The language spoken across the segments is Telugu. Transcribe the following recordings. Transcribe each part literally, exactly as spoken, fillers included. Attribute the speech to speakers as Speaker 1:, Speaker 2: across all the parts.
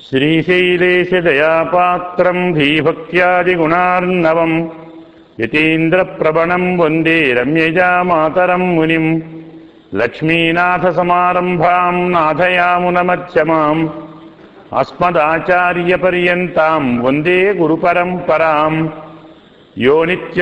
Speaker 1: శ్రీశైలేశదయాపాత్రం ధీభక్త్యాదిగుణార్ణవం యతీంద్రప్రవణం వందే రమ్యజామాతరం మునిం లక్ష్మీనాథసమారంభాం నాథయామునమధ్యమాం అస్మదాచార్యపర్యంతాం వందే గురుపరంపరాం యో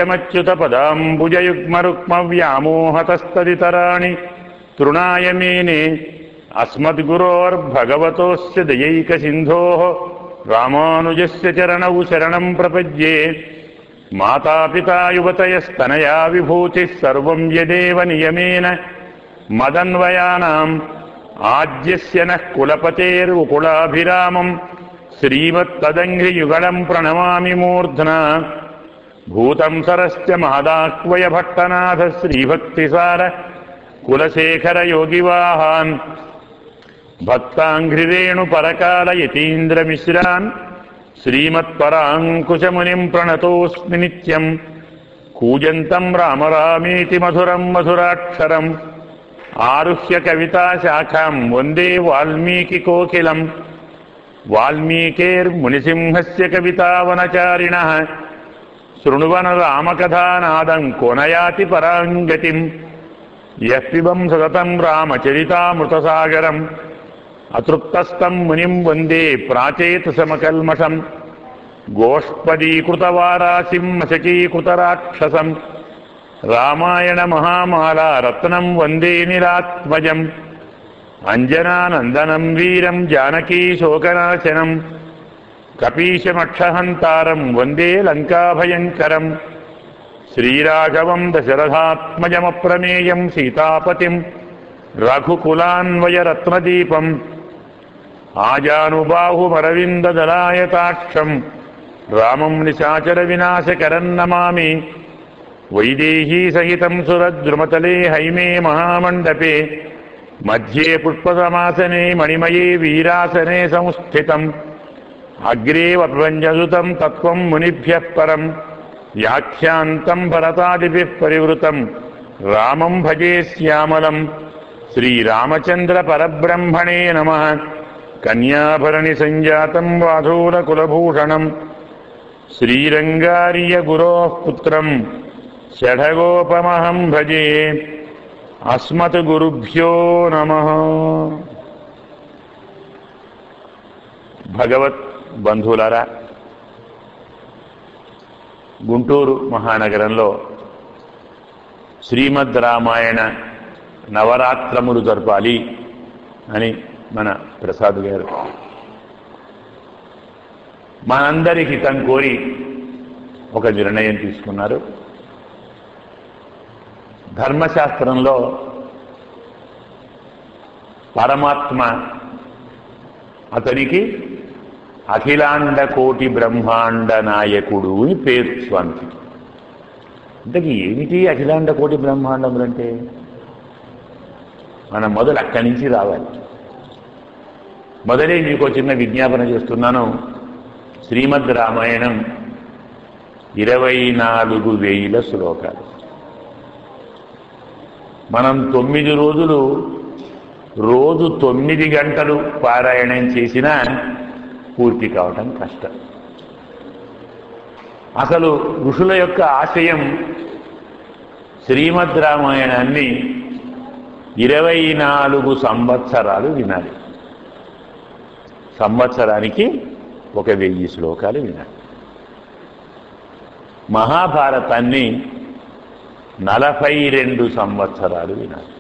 Speaker 1: నిత్యమచ్యుతపదాంబుజయుగ్మరుక్మవ్యామోహతస్తదితరాణి తృణాయ మేనే అస్మద్గురోర్భగవతోస్య దయైకసింధోః రామానుజస్య చరణౌ శరణం ప్రపద్యే. మాతాపితా యువతయస్తనయా విభూతిః సర్వం యదేవ నియమేన మదన్వయానాం ఆజ్యస్య నః కులపతేర్వకులాభిరామం శ్రీమత్తదంఘ్రియుగళం ప్రణమామి మూర్ధ్నా. భూతం సరశ్చ మహదాహ్వయ భట్టనాథ శ్రీభక్తిసార కులశేఖర యోగివాహాన్ భక్తాంఘ్రిరేణు పరకాల యతీంద్రమిశ్రాన్ శ్రీమత్పరాంకుశమునిం ప్రణతోస్మి నిత్యం. కూజంతం రామ రామేతి మధురం మధురాక్షరం ఆరుహ్య కవితాశాఖాం వందే వాల్మీకికోకిలం. వాల్మీకేర్మునిసింహస్య కవితావనచారిణః శృణువన రామకథానాదం కోనయాతి పరాంగతిం. యః పిబం సతతం రామచరితామృతసాగరం అతృప్తస్థం మునిం వందే ప్రాచేతసమకల్మషం. గోష్పదీకృతవారాసిం మశకీకృతరాక్షసం రామాయణ మహామాలా రత్నం వందే నిరాత్మజం. అంజనానందనం వీరం జానకీ శోకనాశనం కపీశమక్షహంతారం వందే లంకాభయంకరం. శ్రీరాఘవం దశరథాత్మజమప్రమేయం సీతాపతిం రఘుకులాన్వయరత్నదీపం ఆజానుబాహుమరవిందదలాయతాక్షం రామం నిశాచర వినాశకరం నమామి. వైదేహీ సహితం సురద్రుమతలే హైమే మహామండపే మధ్యే పుష్పసమాసనే మణిమయే వీరాసనే సంస్థితం. అగ్రే వభంజసుతం తత్వం మునిభ్యః పరం వ్యాఖ్యాంతం భరతాదిభిః పరివృతం రామం భజే శ్యామలం. శ్రీరామచంద్ర పరబ్రహ్మణే నమః. కన్యాభరణి సంజాతం వాధూరకులభూషణం శ్రీరంగార్య గురోః పుత్రం షఢగోపమహం భజే. అస్మత్ గురుభ్యో నమః. భగవత్ బంధువులారా, గుంటూరు మహానగరంలో శ్రీమద్ రామాయణ నవరాత్రములు జరపాలి అని మన ప్రసాద్ గారు మనందరి హితం కోరి ఒక నిర్ణయం తీసుకున్నారు. ధర్మశాస్త్రంలో పరమాత్మ అతనికి అఖిలాండ కోటి బ్రహ్మాండ నాయకుడు అని పేరు స్వామికి. అంటే ఏమిటి అఖిలాండ కోటి బ్రహ్మాండములంటే? మనం మొదలు అక్కడి నుంచి రావాలి. మొదలే మీకు చిన్న విజ్ఞాపన చేస్తున్నాను. శ్రీమద్ రామాయణం ఇరవై నాలుగు వేల శ్లోకాలు. మనం తొమ్మిది రోజులు రోజు తొమ్మిది గంటలు పారాయణం చేసినా పూర్తి కావటం కష్టం. అసలు ఋషుల యొక్క ఆశయం శ్రీమద్ రామాయణాన్ని ఇరవై నాలుగు సంవత్సరాలు వినాలి. సంవత్సరానికి ఒక వెయ్యి శ్లోకాలు వినాలి. మహాభారతాన్ని నలభై రెండు సంవత్సరాలు వినాలి.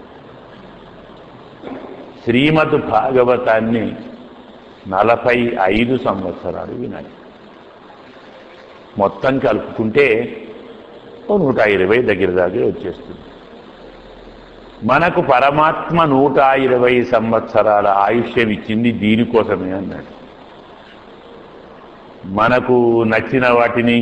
Speaker 1: శ్రీమద్ భాగవతాన్ని నలభై ఐదు సంవత్సరాలు వినాలి. మొత్తం కలుపుకుంటే నూట ఇరవై దగ్గర దాకా వచ్చేస్తుంది. మనకు పరమాత్మ నూట ఇరవై సంవత్సరాల ఆయుష్యం ఇచ్చింది దీనికోసమే అన్నాడు. మనకు నచ్చిన వాటిని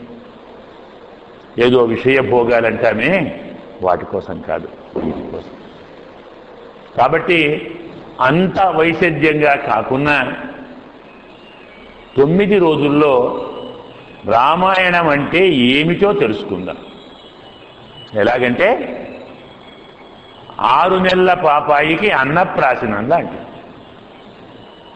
Speaker 1: ఏదో విషయ భోగాలంటామే, వాటి కోసం కాదు, వీటి కోసం. కాబట్టి అంత వైసద్యంగా కాకుండా తొమ్మిది రోజుల్లో రామాయణం అంటే ఏమిటో తెలుసుకుందాం. ఎలాగంటే ఆరు నెలల పాపాయికి అన్నప్రాశనం లాంటిది.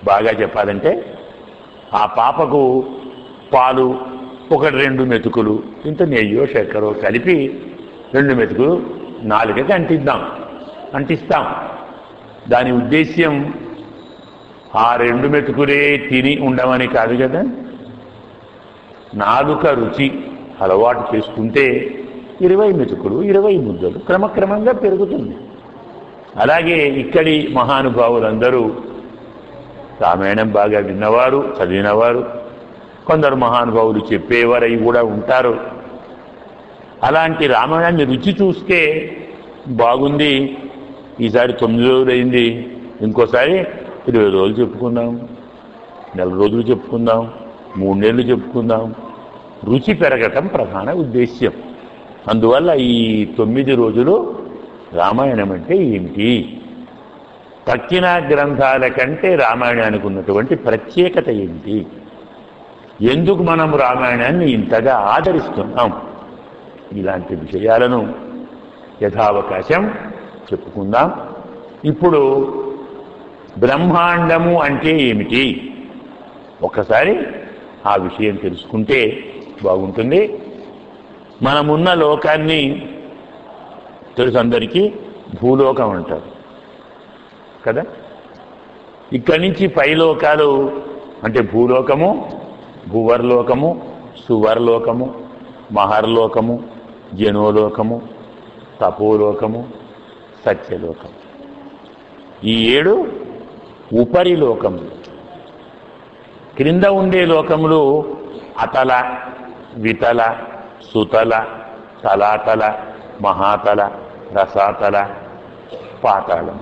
Speaker 1: బాగా చెప్పాలంటే ఆ పాపకు పాలు ఒకటి రెండు మెతుకులు ఇంత నెయ్యో చక్కెరో కలిపి రెండు మెతుకులు నాలుగకి అంటిద్దాం అంటిస్తాం. దాని ఉద్దేశ్యం ఆ రెండు మెతుకులే తిని ఉండమని కాదు కదా. నాలుక రుచి అలవాటు చేసుకుంటే ఇరవై మెతుకులు ఇరవై ముద్దలు క్రమక్రమంగా పెరుగుతుంది. అలాగే ఇక్కడి మహానుభావులందరూ రామాయణం బాగా విన్నవారు, చదివినవారు, కొందరు మహానుభావులు చెప్పేవారై కూడా ఉంటారు. అలాంటి రామాయణాన్ని రుచి చూస్తే బాగుంది, ఈసారి తొమ్మిది రోజులు అయింది, ఇంకోసారి ఇరవై రోజులు చెప్పుకుందాం, నెల రోజులు చెప్పుకుందాం, మూడు నెలలు చెప్పుకుందాం. రుచి పెరగటం ప్రధాన ఉద్దేశ్యం. అందువల్ల ఈ తొమ్మిది రోజులు రామాయణం అంటే ఏమిటి, తక్కిన గ్రంథాల కంటే రామాయణానికి ఉన్నటువంటి ప్రత్యేకత ఏమిటి, ఎందుకు మనం రామాయణాన్ని ఇంతగా ఆదరిస్తున్నాం, ఇలాంటి విషయాలను యథావకాశం చెప్పుకుందాం. ఇప్పుడు బ్రహ్మాండము అంటే ఏమిటి ఒకసారి ఆ విషయం తెలుసుకుంటే బాగుంటుంది. మనమున్న లోకాన్ని తెలుసు అందరికీ, భూలోకం అంటారు కదా. ఇక్కడి నుంచి పైలోకాలు అంటే భూలోకము, భూవర్లోకము, సువర్లోకము, మహర్లోకము, జనోలోకము, తపోలోకము, సత్యలోకము, ఈ ఏడు ఉపరిలోకములు. క్రింద ఉండే లోకములు అతల, వితల, సుతల, తలాతల, మహాతల, రసాతల, పాతాళం.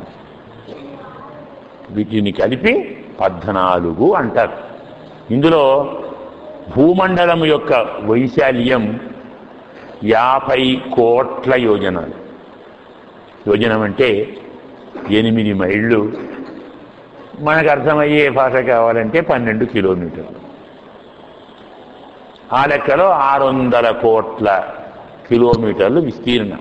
Speaker 1: వీటిని కలిపి పద్నాలుగు అంటారు. ఇందులో భూమండలం యొక్క వైశాల్యం యాభై కోట్ల యోజనాలు. యోజనం అంటే ఎనిమిది మైళ్ళు, మనకు అర్థమయ్యే భాష కావాలంటే పన్నెండు కిలోమీటర్లు. ఆ లెక్కలో ఆరు వందల కోట్ల కిలోమీటర్లు విస్తీర్ణం.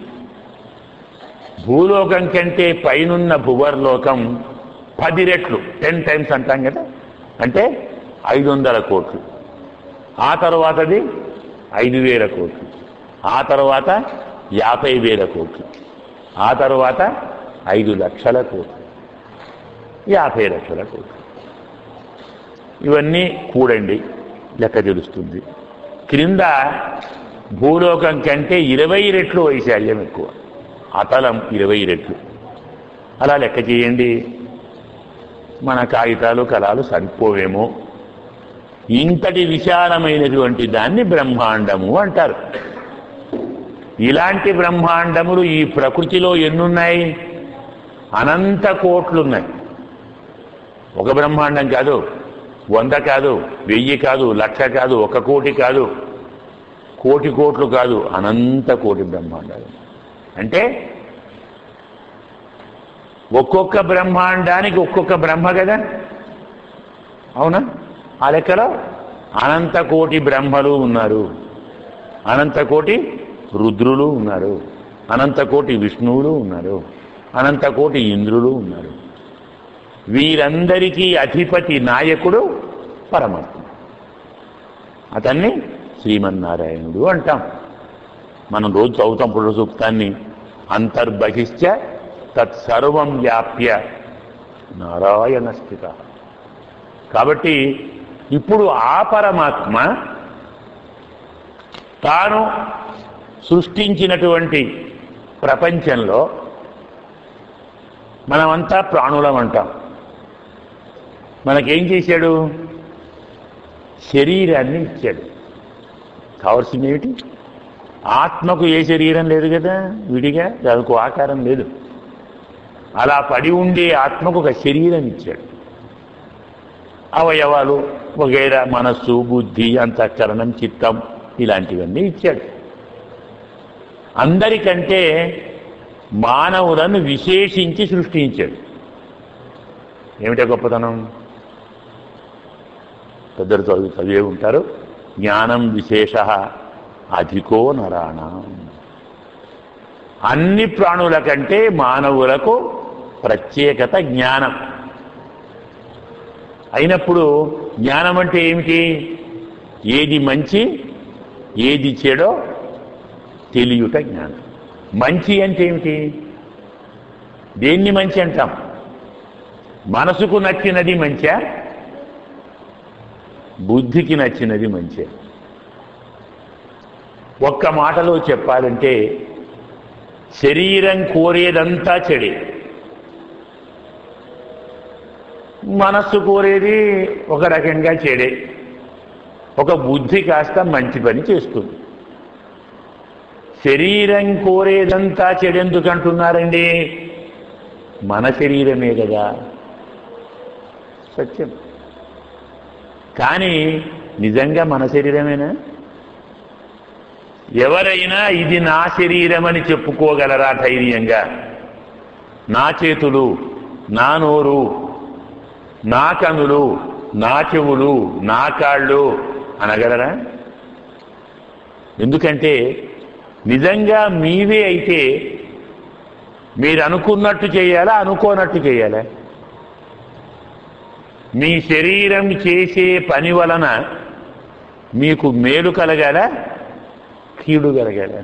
Speaker 1: భూలోకం కంటే పైనున్న భువర్లోకం పది రెట్లు, టెన్ టైమ్స్ అంటాం కదా, అంటే ఐదు వందల కోట్లు. ఆ తర్వాతది ఐదు వేల కోట్లు, ఆ తర్వాత యాభై వేల కోట్లు, ఆ తర్వాత ఐదు లక్షల కోట్లు, యాభై లక్షల కోట్లు. ఇవన్నీ కూడండి, లెక్క తెలుస్తుంది. క్రింద భూలోకం కంటే ఇరవై రెట్లు వైశాల్యం ఎక్కువ, అతలం ఇరవై రెట్లు. అలా లెక్క చేయండి, మన కాగితాలు కళాలు సరిపోవేమో. ఇంతటి విశాలమైనటువంటి దాన్ని బ్రహ్మాండము అంటారు. ఇలాంటి బ్రహ్మాండములు ఈ ప్రకృతిలో ఎన్నున్నాయి? అనంత కోట్లున్నాయి. ఒక బ్రహ్మాండం కాదు, వంద కాదు, వెయ్యి కాదు, లక్ష కాదు, ఒక కోటి కాదు, కోటి కోట్లు కాదు, అనంత కోటి బ్రహ్మాండాలు. అంటే ఒక్కొక్క బ్రహ్మాండానికి ఒక్కొక్క బ్రహ్మ కదా, అవునా? ఆ లెక్కలో అనంత కోటి బ్రహ్మలు ఉన్నారు, అనంత కోటి రుద్రులు ఉన్నారు, అనంత కోటి విష్ణువులు ఉన్నారు, అనంత కోటి ఇంద్రులు ఉన్నారు. వీరందరికీ అధిపతి నాయకుడు పరమాత్మ. అతన్ని శ్రీమన్నారాయణుడు అంటాం. మనం రోజు చదువుతాం పురుష సూక్తాన్ని, అంతర్బహిశ్చ తత్సర్వం వ్యాప్య నారాయణ స్థిత. కాబట్టి ఇప్పుడు ఆ పరమాత్మ తాను సృష్టించినటువంటి ప్రపంచంలో మనమంతా ప్రాణులం అంటాం. మనకేం చేశాడు? శరీరాన్ని ఇచ్చాడు. కావాల్సింది ఏమిటి? ఆత్మకు ఏ శరీరం లేదు కదా, విడిగా దానికి ఆకారం లేదు. అలా పడి ఉండే ఆత్మకు ఒక శరీరం ఇచ్చాడు. అవయవాలు వగైరా, మనస్సు, బుద్ధి, అంతఃకరణం, చిత్తం, ఇలాంటివన్నీ ఇచ్చాడు. అందరికంటే మానవులను విశేషించి సృష్టించాడు. ఏమిటో గొప్పతనం? పెద్దలు చదువు చదివే ఉంటారు, జ్ఞానం విశేష అధికో నరాణం. అన్ని ప్రాణుల కంటే మానవులకు ప్రత్యేకత జ్ఞానం. అయినప్పుడు జ్ఞానం అంటే ఏమిటి? ఏది మంచి ఏది చెడో తెలియుట జ్ఞానం. మంచి అంటే ఏమిటి? దేన్ని మంచి అంటాం? మనసుకు నచ్చినది మంచా, బుద్ధికి నచ్చినది మంచా? ఒక్క మాటలో చెప్పాలంటే శరీరం కోరేదంతా చెడే, మనస్సు కోరేది ఒక రకంగా చెడే, ఒక బుద్ధి కాస్త మంచి పని చేస్తుంది. శరీరం కోరేదంతా చెడెందుకు అంటున్నారండి? మన శరీరమే కదా సత్యం. కానీ నిజంగా మన శరీరమేనా? ఎవరైనా ఇది నా శరీరం అని చెప్పుకోగలరా ధైర్యంగా? నా చేతులు, నా నోరు, నా కన్నులు, నా చెవులు, నా కాళ్ళు అనగలరా? ఎందుకంటే నిజంగా మీవే అయితే మీరు అనుకున్నట్టు చేయాలా, అనుకోనట్టు చేయాలా? మీ శరీరం చేసే పని వలన మీకు మేలు కలగాల, కీడు కలగాల?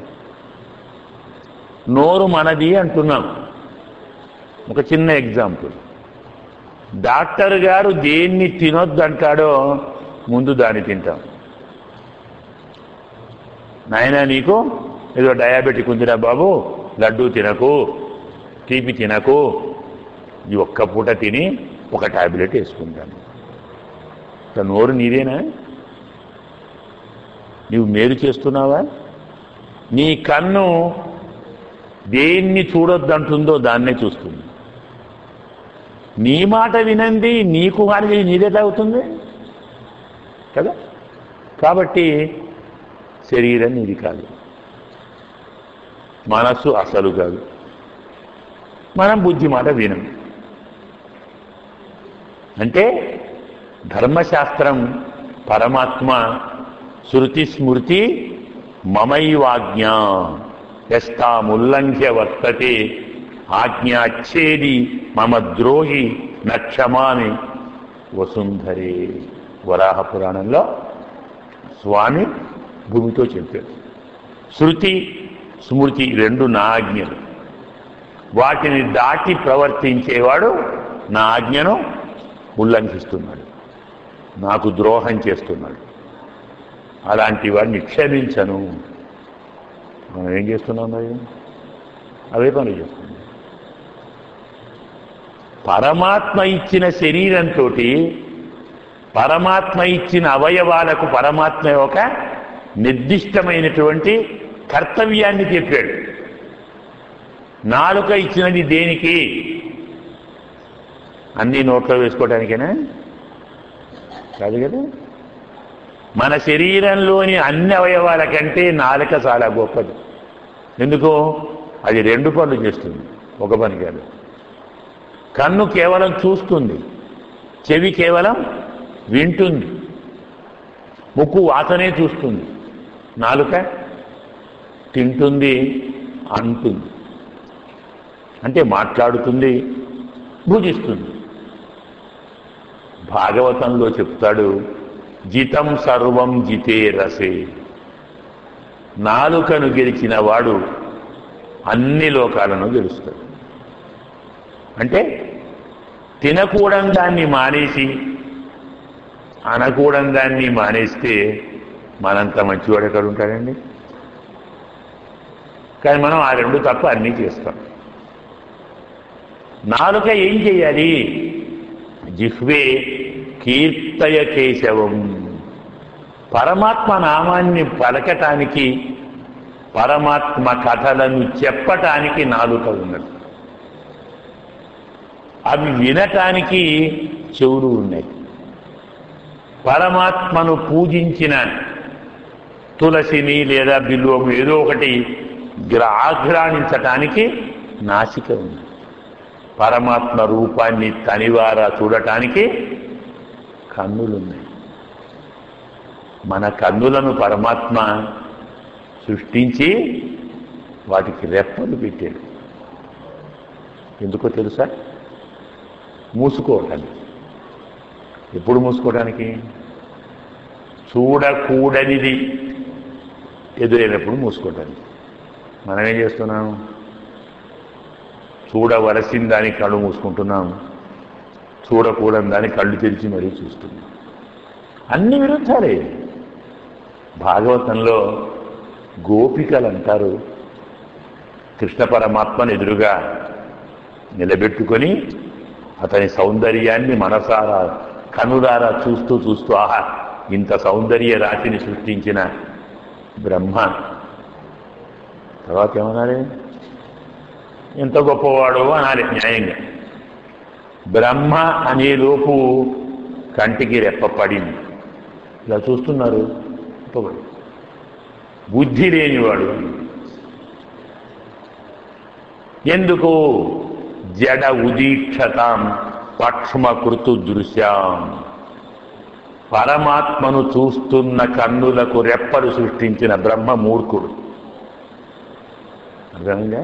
Speaker 1: నోరు మనది అంటున్నాం. ఒక చిన్న ఎగ్జాంపుల్. డాక్టర్ గారు దేన్ని తినొద్దంటాడో ముందు దాన్ని తింటాం. నాయనా నీకు ఏదో డయాబెటిక్ ఉందిరా బాబు, లడ్డూ తినకు, తీపి తినకు, ఈ ఒక్క పూట తిని ఒక టాబ్లెట్ వేసుకుంటాను. నోరు నీదేనా? నీవు మేలు చేస్తున్నావా? నీ కన్ను దేన్ని చూడొద్దంటుందో దాన్నే చూస్తుంది. నీ మాట వినండి నీకు కానీ నీదేలా అవుతుంది కదా? కాబట్టి శరీరం నీది కాదు, మనస్సు అసలు కాదు. మనం బుద్ధి మాట వినం. అంటే ధర్మశాస్త్రం, పరమాత్మ, శృతి స్మృతి మమైవాజ్ఞ యస్తాముల్లంఘ్య వర్తతే ఆజ్ఞాచ్ఛేది మమ ద్రోహి నక్షమామి వసుంధరే. వరాహ పురాణంలో స్వామి భూమితో చెప్పారు. శృతి స్మృతి రెండు నా ఆజ్ఞలు, వాటిని దాటి ప్రవర్తించేవాడు నా ఆజ్ఞను ఉల్లంఘిస్తున్నాడు, నాకు ద్రోహం చేస్తున్నాడు. అలాంటి వాడిని క్షమించను. మనం ఏం చేస్తున్నాం? మరి అవే పనులు చేస్తున్నాం. పరమాత్మ ఇచ్చిన శరీరంతో పరమాత్మ ఇచ్చిన అవయవాలకు పరమాత్మ ఒక నిర్దిష్టమైనటువంటి కర్తవ్యాన్ని చెప్పాడు. నాలుక ఇచ్చినది దేనికి? అన్నీ నోట్లో వేసుకోవడానికేనా? కాదు కదా. మన శరీరంలోని అన్ని అవయవాల కంటే నాలుక చాలా గొప్పది. ఎందుకు? అది రెండు పనులు చేస్తుంది, ఒక పని కాదు. కన్ను కేవలం చూస్తుంది, చెవి కేవలం వింటుంది, ముక్కు వాసనే చూస్తుంది, నాలుక తింటుంది, అంటుంది, అంటే మాట్లాడుతుంది, భుజిస్తుంది. భాగవతంలో చెప్తాడు, జితం సర్వం జితే రసే. నాలుకను గెలిచిన వాడు అన్ని లోకాలను గెలుస్తాడు. అంటే తినకూడని దాన్ని మానేసి అనకూడని దాన్ని మానేస్తే మనంత మంచివాడు ఎక్కడ ఉంటాడండి? కానీ మనం ఆ రెండు తప్ప అన్నీ చేస్తాం. నాలుక ఏం చేయాలి? జిహ్వే కీర్తయ కేశవం. పరమాత్మ నామాన్ని పలకటానికి, పరమాత్మ కథలను చెప్పటానికి నాలుక ఉన్నది. అవి వినటానికి చెవులు ఉన్నాయి. పరమాత్మను పూజించిన తులసిని లేదా బిల్వము ఏదో ఒకటి ఆఘ్రాణించటానికి నాసిక ఉంది. పరమాత్మ రూపాన్ని తనివారా చూడటానికి కన్నులున్నాయి. మన కన్నులను పరమాత్మ సృష్టించి వాటికి రెప్పలు పెట్టాడు. ఎందుకో తెలుసా? మూసుకోవటానికి. ఎప్పుడు మూసుకోవడానికి? చూడకూడనిది ఎదురైనప్పుడు మూసుకోవడానికి. మనం ఏం చేస్తున్నాం? చూడవలసిన దానికి కళ్ళు మూసుకుంటున్నాం, చూడకూడని దానికి కళ్ళు తెరిచి మరీ చూస్తున్నాం. అన్ని విరుద్ధాలే. భాగవతంలో గోపికలు అంటారు, కృష్ణ పరమాత్మను ఎదురుగా నిలబెట్టుకొని అతని సౌందర్యాన్ని మనసారా కనులారా చూస్తూ చూస్తూ ఆహా ఇంత సౌందర్య రాశిని సృష్టించిన బ్రహ్మ. తర్వాత ఏమన్నారే? ఎంత గొప్పవాడు అనాలి న్యాయంగా. బ్రహ్మ అనే లోపు కంటికి రెప్ప పడింది, ఇలా చూస్తున్నారు. బుద్ధి లేనివాడు. ఎందుకు? జడ ఉదీక్షతాం పక్ష్మకృతు దృశ్యాం. పరమాత్మను చూస్తున్న కన్నులకు రెప్పలు సృష్టించిన బ్రహ్మ మూర్ఖుడు. అర్థమైందా?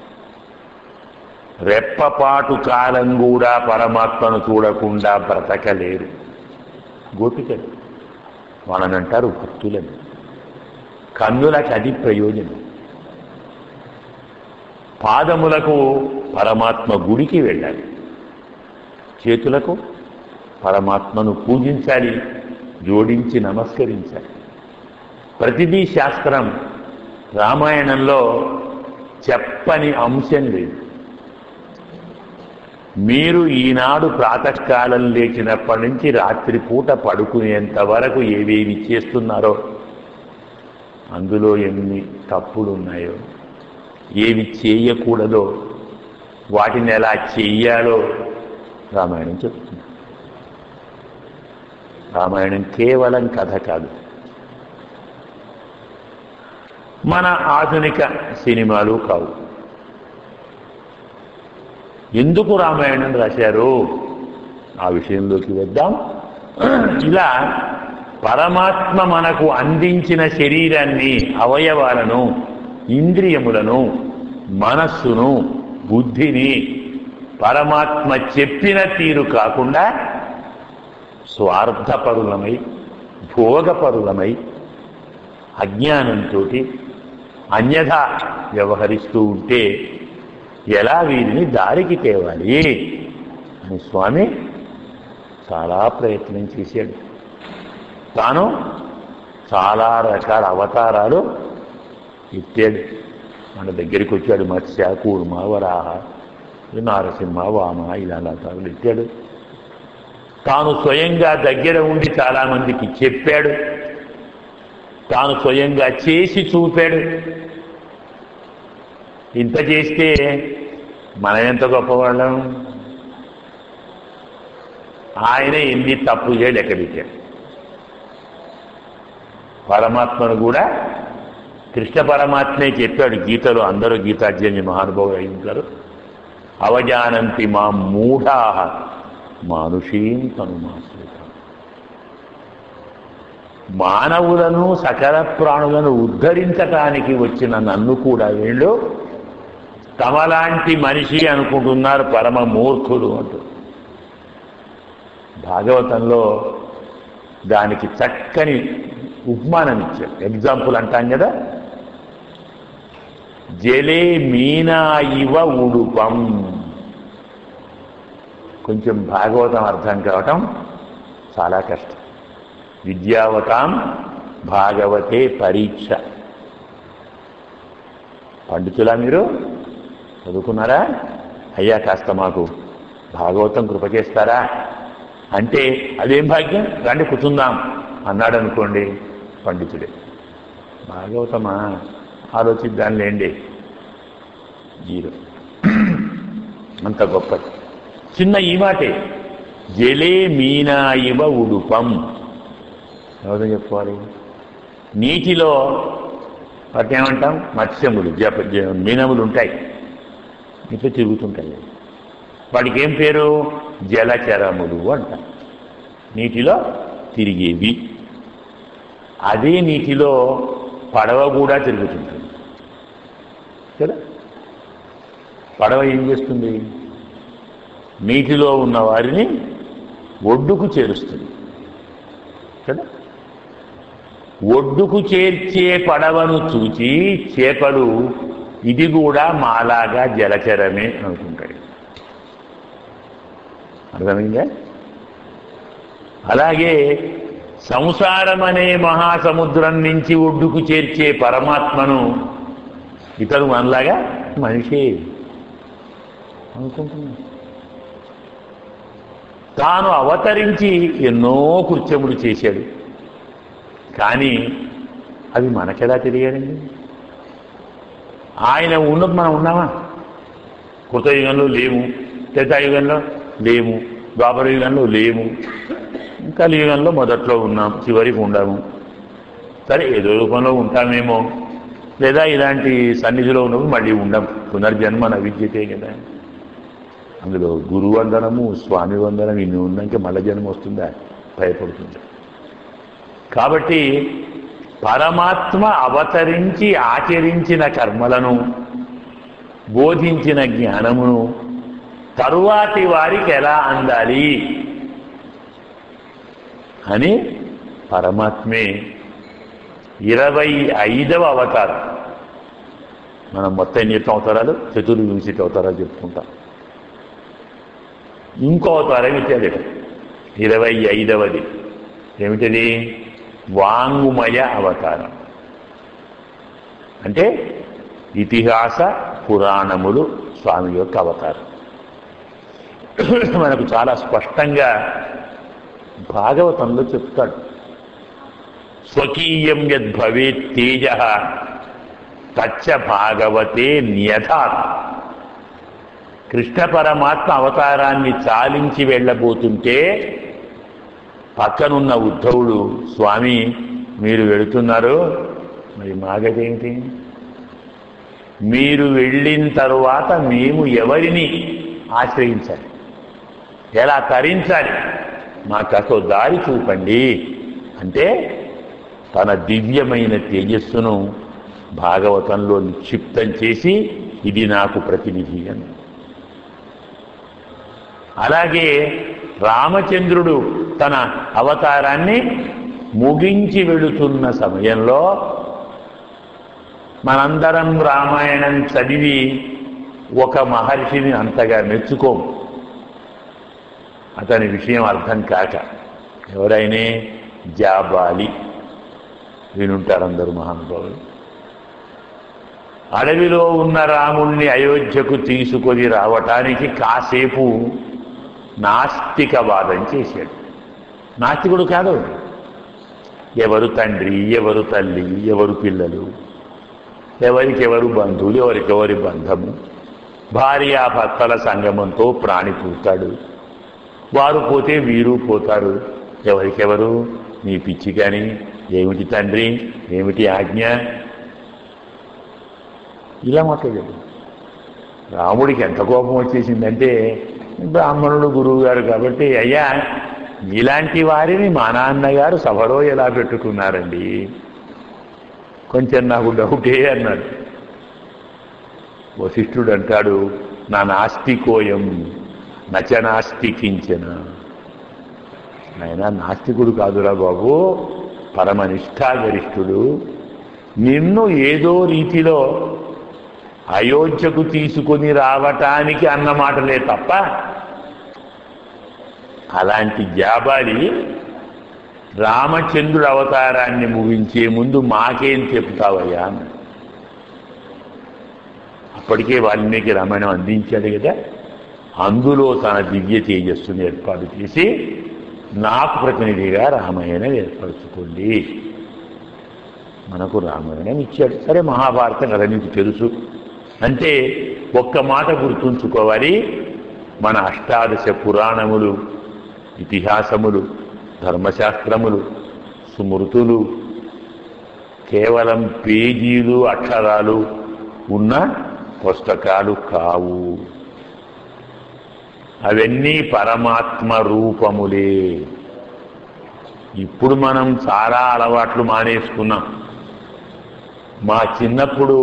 Speaker 1: రెప్పపాటు కాలం కూడా పరమాత్మను చూడకుండా బ్రతకలేరు గోపికలు. వాళ్ళనంటారు భక్తులని. కన్నులకు అది ప్రయోజనం. పాదములకు పరమాత్మ గుడికి వెళ్ళాలి, చేతులకు పరమాత్మను పూజించాలి, జోడించి నమస్కరించాలి. ప్రతిదీ శాస్త్రం. రామాయణంలో చెప్పని అంశం లేదు. మీరు ఈనాడు ప్రాతకాలం లేచినప్పటి నుంచి రాత్రిపూట పడుకునేంత వరకు ఏవేవి చేస్తున్నారో, అందులో ఎన్ని తప్పులున్నాయో, ఏవి చేయకూడదో, వాటిని ఎలా చెయ్యాలో రామాయణం చెప్తుంది. రామాయణం కేవలం కథ కాదు. మన ఆధునిక సినిమాలు కావు. ఎందుకు రామాయణం రాశారు ఆ విషయంలోకి వద్దాం. ఇలా పరమాత్మ మనకు అందించిన శరీరాన్ని, అవయవాలను, ఇంద్రియములను, మనస్సును, బుద్ధిని పరమాత్మ చెప్పిన తీరు కాకుండా స్వార్థపరులమై, భోగపరులమై, అజ్ఞానంతో అన్యథా వ్యవహరిస్తూ ఉంటే ఎలా వీరిని దారికి తేవాలి అని స్వామి చాలా ప్రయత్నం చేశాడు. తాను చాలా రకాల అవతారాలు ఎత్తాడు. మన దగ్గరికి వచ్చాడు. మత్స్య, కూర్మ, వరాహ, నారసింహ, వామ ఇలా అవతారాలు ఎత్తాడు. తాను స్వయంగా దగ్గర ఉండి చాలామందికి చెప్పాడు. తాను స్వయంగా చేసి చూపాడు. ఇంత చేస్తే మనం ఎంత గొప్పవాళ్ళం. ఆయన ఎన్ని తప్పు చేయడు ఎక్కడిచ్చాడు. పరమాత్మను కూడా కృష్ణ పరమాత్మే చెప్పాడు గీతలో. అందరూ గీతాధ్యని మహానుభావులు అయి ఉంటారు. అవజానంతి మా మూఢా మానుషీం తనుమాశ్రిత. మానవులను, సకల ప్రాణులను ఉద్ధరించటానికి వచ్చిన నన్ను కూడా వీళ్ళు తమలాంటి మనిషి అనుకుంటున్నారు, పరమ మూర్ఖులు అంటూ. భాగవతంలో దానికి చక్కని ఉపమానం ఇచ్చారు. ఎగ్జాంపుల్ అంటాం కదా, జలే మీనా ఇవ ఉడుపం. కొంచెం భాగవతం అర్థం కావటం చాలా కష్టం. విద్యావతాం భాగవతే పరీక్ష. పండితులా మీరు? చదువుకున్నారా? అయ్యా కాస్త మాకు భాగవతం కృప చేస్తారా అంటే అదేం భాగ్యం, రండి కూర్చుందాం అన్నాడు అనుకోండి, పండితుడే. భాగవతమా ఆలోచిద్దాం లేండి, జీరో. అంత గొప్పది. చిన్న ఈ మాటే, జలే మీనా ఇవ ఉడుపం. ఎవరు చెప్పుకోవాలి? నీటిలో వాటిని ఏమంటాం? మత్స్యములు, జప మీనములు ఉంటాయి, ఇట్లా తిరుగుతుంటాయి. వాటికి ఏం పేరు? జలచరములు అంటాం. నీటిలో తిరిగేవి. అదే నీటిలో పడవ కూడా తిరుగుతుంటుంది కదా. పడవ ఏం చేస్తుంది? నీటిలో ఉన్న వారిని ఒడ్డుకు చేరుస్తుంది కదా. ఒడ్డుకు చేర్చే పడవను చూచి చేపలు ఇది కూడా మాలాగా జలచరమే అనుకుంటాడు. అర్థమైందా? అలాగే సంసారం అనే మహాసముద్రం నుంచి ఒడ్డుకు చేర్చే పరమాత్మను ఇతడు మనలాగా మనిషే అనుకుంటున్నాడు. తాను అవతరించి ఎన్నో కృత్యములు చేశాడు, కానీ అవి మనకెలా తెలియాలండి? ఆయన ఉన్నప్పుడు మనం ఉన్నామా? కృతయుగంలో లేము, త్రేతాయుగంలో లేము, ద్వాపర యుగంలో లేము, కలియుగంలో మొదట్లో ఉన్నాం, చివరికి ఉండము. సరే ఏదో రూపంలో ఉంటామేమో, లేదా ఇలాంటి సన్నిధిలో ఉన్నప్పుడు మళ్ళీ ఉండం. పునర్జన్మ నవిద్యతే కదా. అందులో గురువు వందనము, స్వామి వందనం ఇన్ని ఉన్నాక మళ్ళీ జన్మ వస్తుందా? భయపడుతుంది. కాబట్టి పరమాత్మ అవతరించి ఆచరించిన కర్మలను, బోధించిన జ్ఞానమును తరువాతి వారికి ఎలా అందాలి అని పరమాత్మే ఇరవై ఐదవ అవతారం. మనం మొత్తం ఎన్ని అవతారాలు? చతుర్వింశతి అవతారాలు చెప్పుకుంటాం. ఇంకో అవతారం ఇచ్చాడు, ఇరవై ఐదవది. ఏమిటది? వాంగ్మయ అవతారం. అంటే ఇతిహాస పురాణములు స్వామి యొక్క అవతారం. మనకు చాలా స్పష్టంగా భాగవతంలో చెప్తాడు, స్వకీయం యద్భవేత్ తేజ తచ్చ భాగవతే న్యథాత్. కృష్ణ పరమాత్మ అవతారాన్ని చాలించి వెళ్ళబోతుంటే పక్కనున్న ఉద్ధవుడు, స్వామి మీరు వెళుతున్నారు, మరి మాగదేంటి? మీరు వెళ్ళిన తరువాత మేము ఎవరిని ఆశ్రయించాలి, ఎలా తరించాలి, మా కాస్త దారి చూపండి అంటే తన దివ్యమైన తేజస్సును భాగవతంలో నిక్షిప్తం చేసి ఇది నాకు ప్రతినిధి అని. అలాగే రామచంద్రుడు తన అవతారాన్ని ముగించి వెళుతున్న సమయంలో మనందరం రామాయణం చదివి ఒక మహర్షిని అంతగా మెచ్చుకోము, అతని విషయం అర్థం కాక. ఎవరైనా జాబాలి వినుంటారు అందరూ మహానుభావులు. అడవిలో ఉన్న రాముణ్ణి అయోధ్యకు తీసుకొని రావటానికి కాసేపు నాస్తికవాదం చేశాడు. నాస్తికుడు కాదు, ఎవరు తండ్రి, ఎవరు తల్లి, ఎవరు పిల్లలు, ఎవరికెవరు బంధువులు, ఎవరికెవరి బంధము, భార్యాభర్తల సంగమంతో ప్రాణి పుడతాడు, వారు పోతే వీరు పోతారు, ఎవరికెవరు నీ పిచ్చి కానీ, ఏమిటి తండ్రి, ఏమిటి ఆజ్ఞ, ఇలా మాట్లాడాడు. రాముడికి ఎంత కోపం వచ్చేసిందంటే, బ్రాహ్మణుడు గురువు గారు కాబట్టి, అయ్యా ఇలాంటి వారిని మా నాన్నగారు సభలో ఎలా పెట్టుకున్నారండి, కొంచెం నాకు డౌటే అన్నాడు. వశిష్ఠుడు అంటాడు, నా నాస్తికోయం నచ నాస్తికించిన. ఆయన నాస్తికుడు కాదురా బాబు, పరమనిష్ఠాగరిష్ఠుడు. నిన్ను ఏదో రీతిలో అయోధ్యకు తీసుకొని రావటానికి అన్నమాటలే తప్ప, అలాంటి జాబాలి రామచంద్రుడు అవతారాన్ని ముగించే ముందు మాకేం చెప్తావయ్యా అన్న. అప్పటికే వాల్మీకి రామాయణం అందించాడు కదా, అందులో తన దివ్య తేజస్సును ఏర్పాటు చేసి నాకు ప్రతినిధిగా రామాయణం ఏర్పరచుకోండి. మనకు రామాయణం ఇచ్చాడు. సరే మహాభారతం కదా నీకు తెలుసు అంటే ఒక్క మాట గుర్తుంచుకోవాలి, మన అష్టాదశ పురాణములు, ఇతిహాసములు, ధర్మశాస్త్రములు, స్మృతులు కేవలం పేజీలు అక్షరాలు ఉన్న పుస్తకాలు కావు. అవన్నీ పరమాత్మ రూపములే. ఇప్పుడు మనం చాలా అలవాట్లు మానేసుకున్నాం. మా చిన్నప్పుడు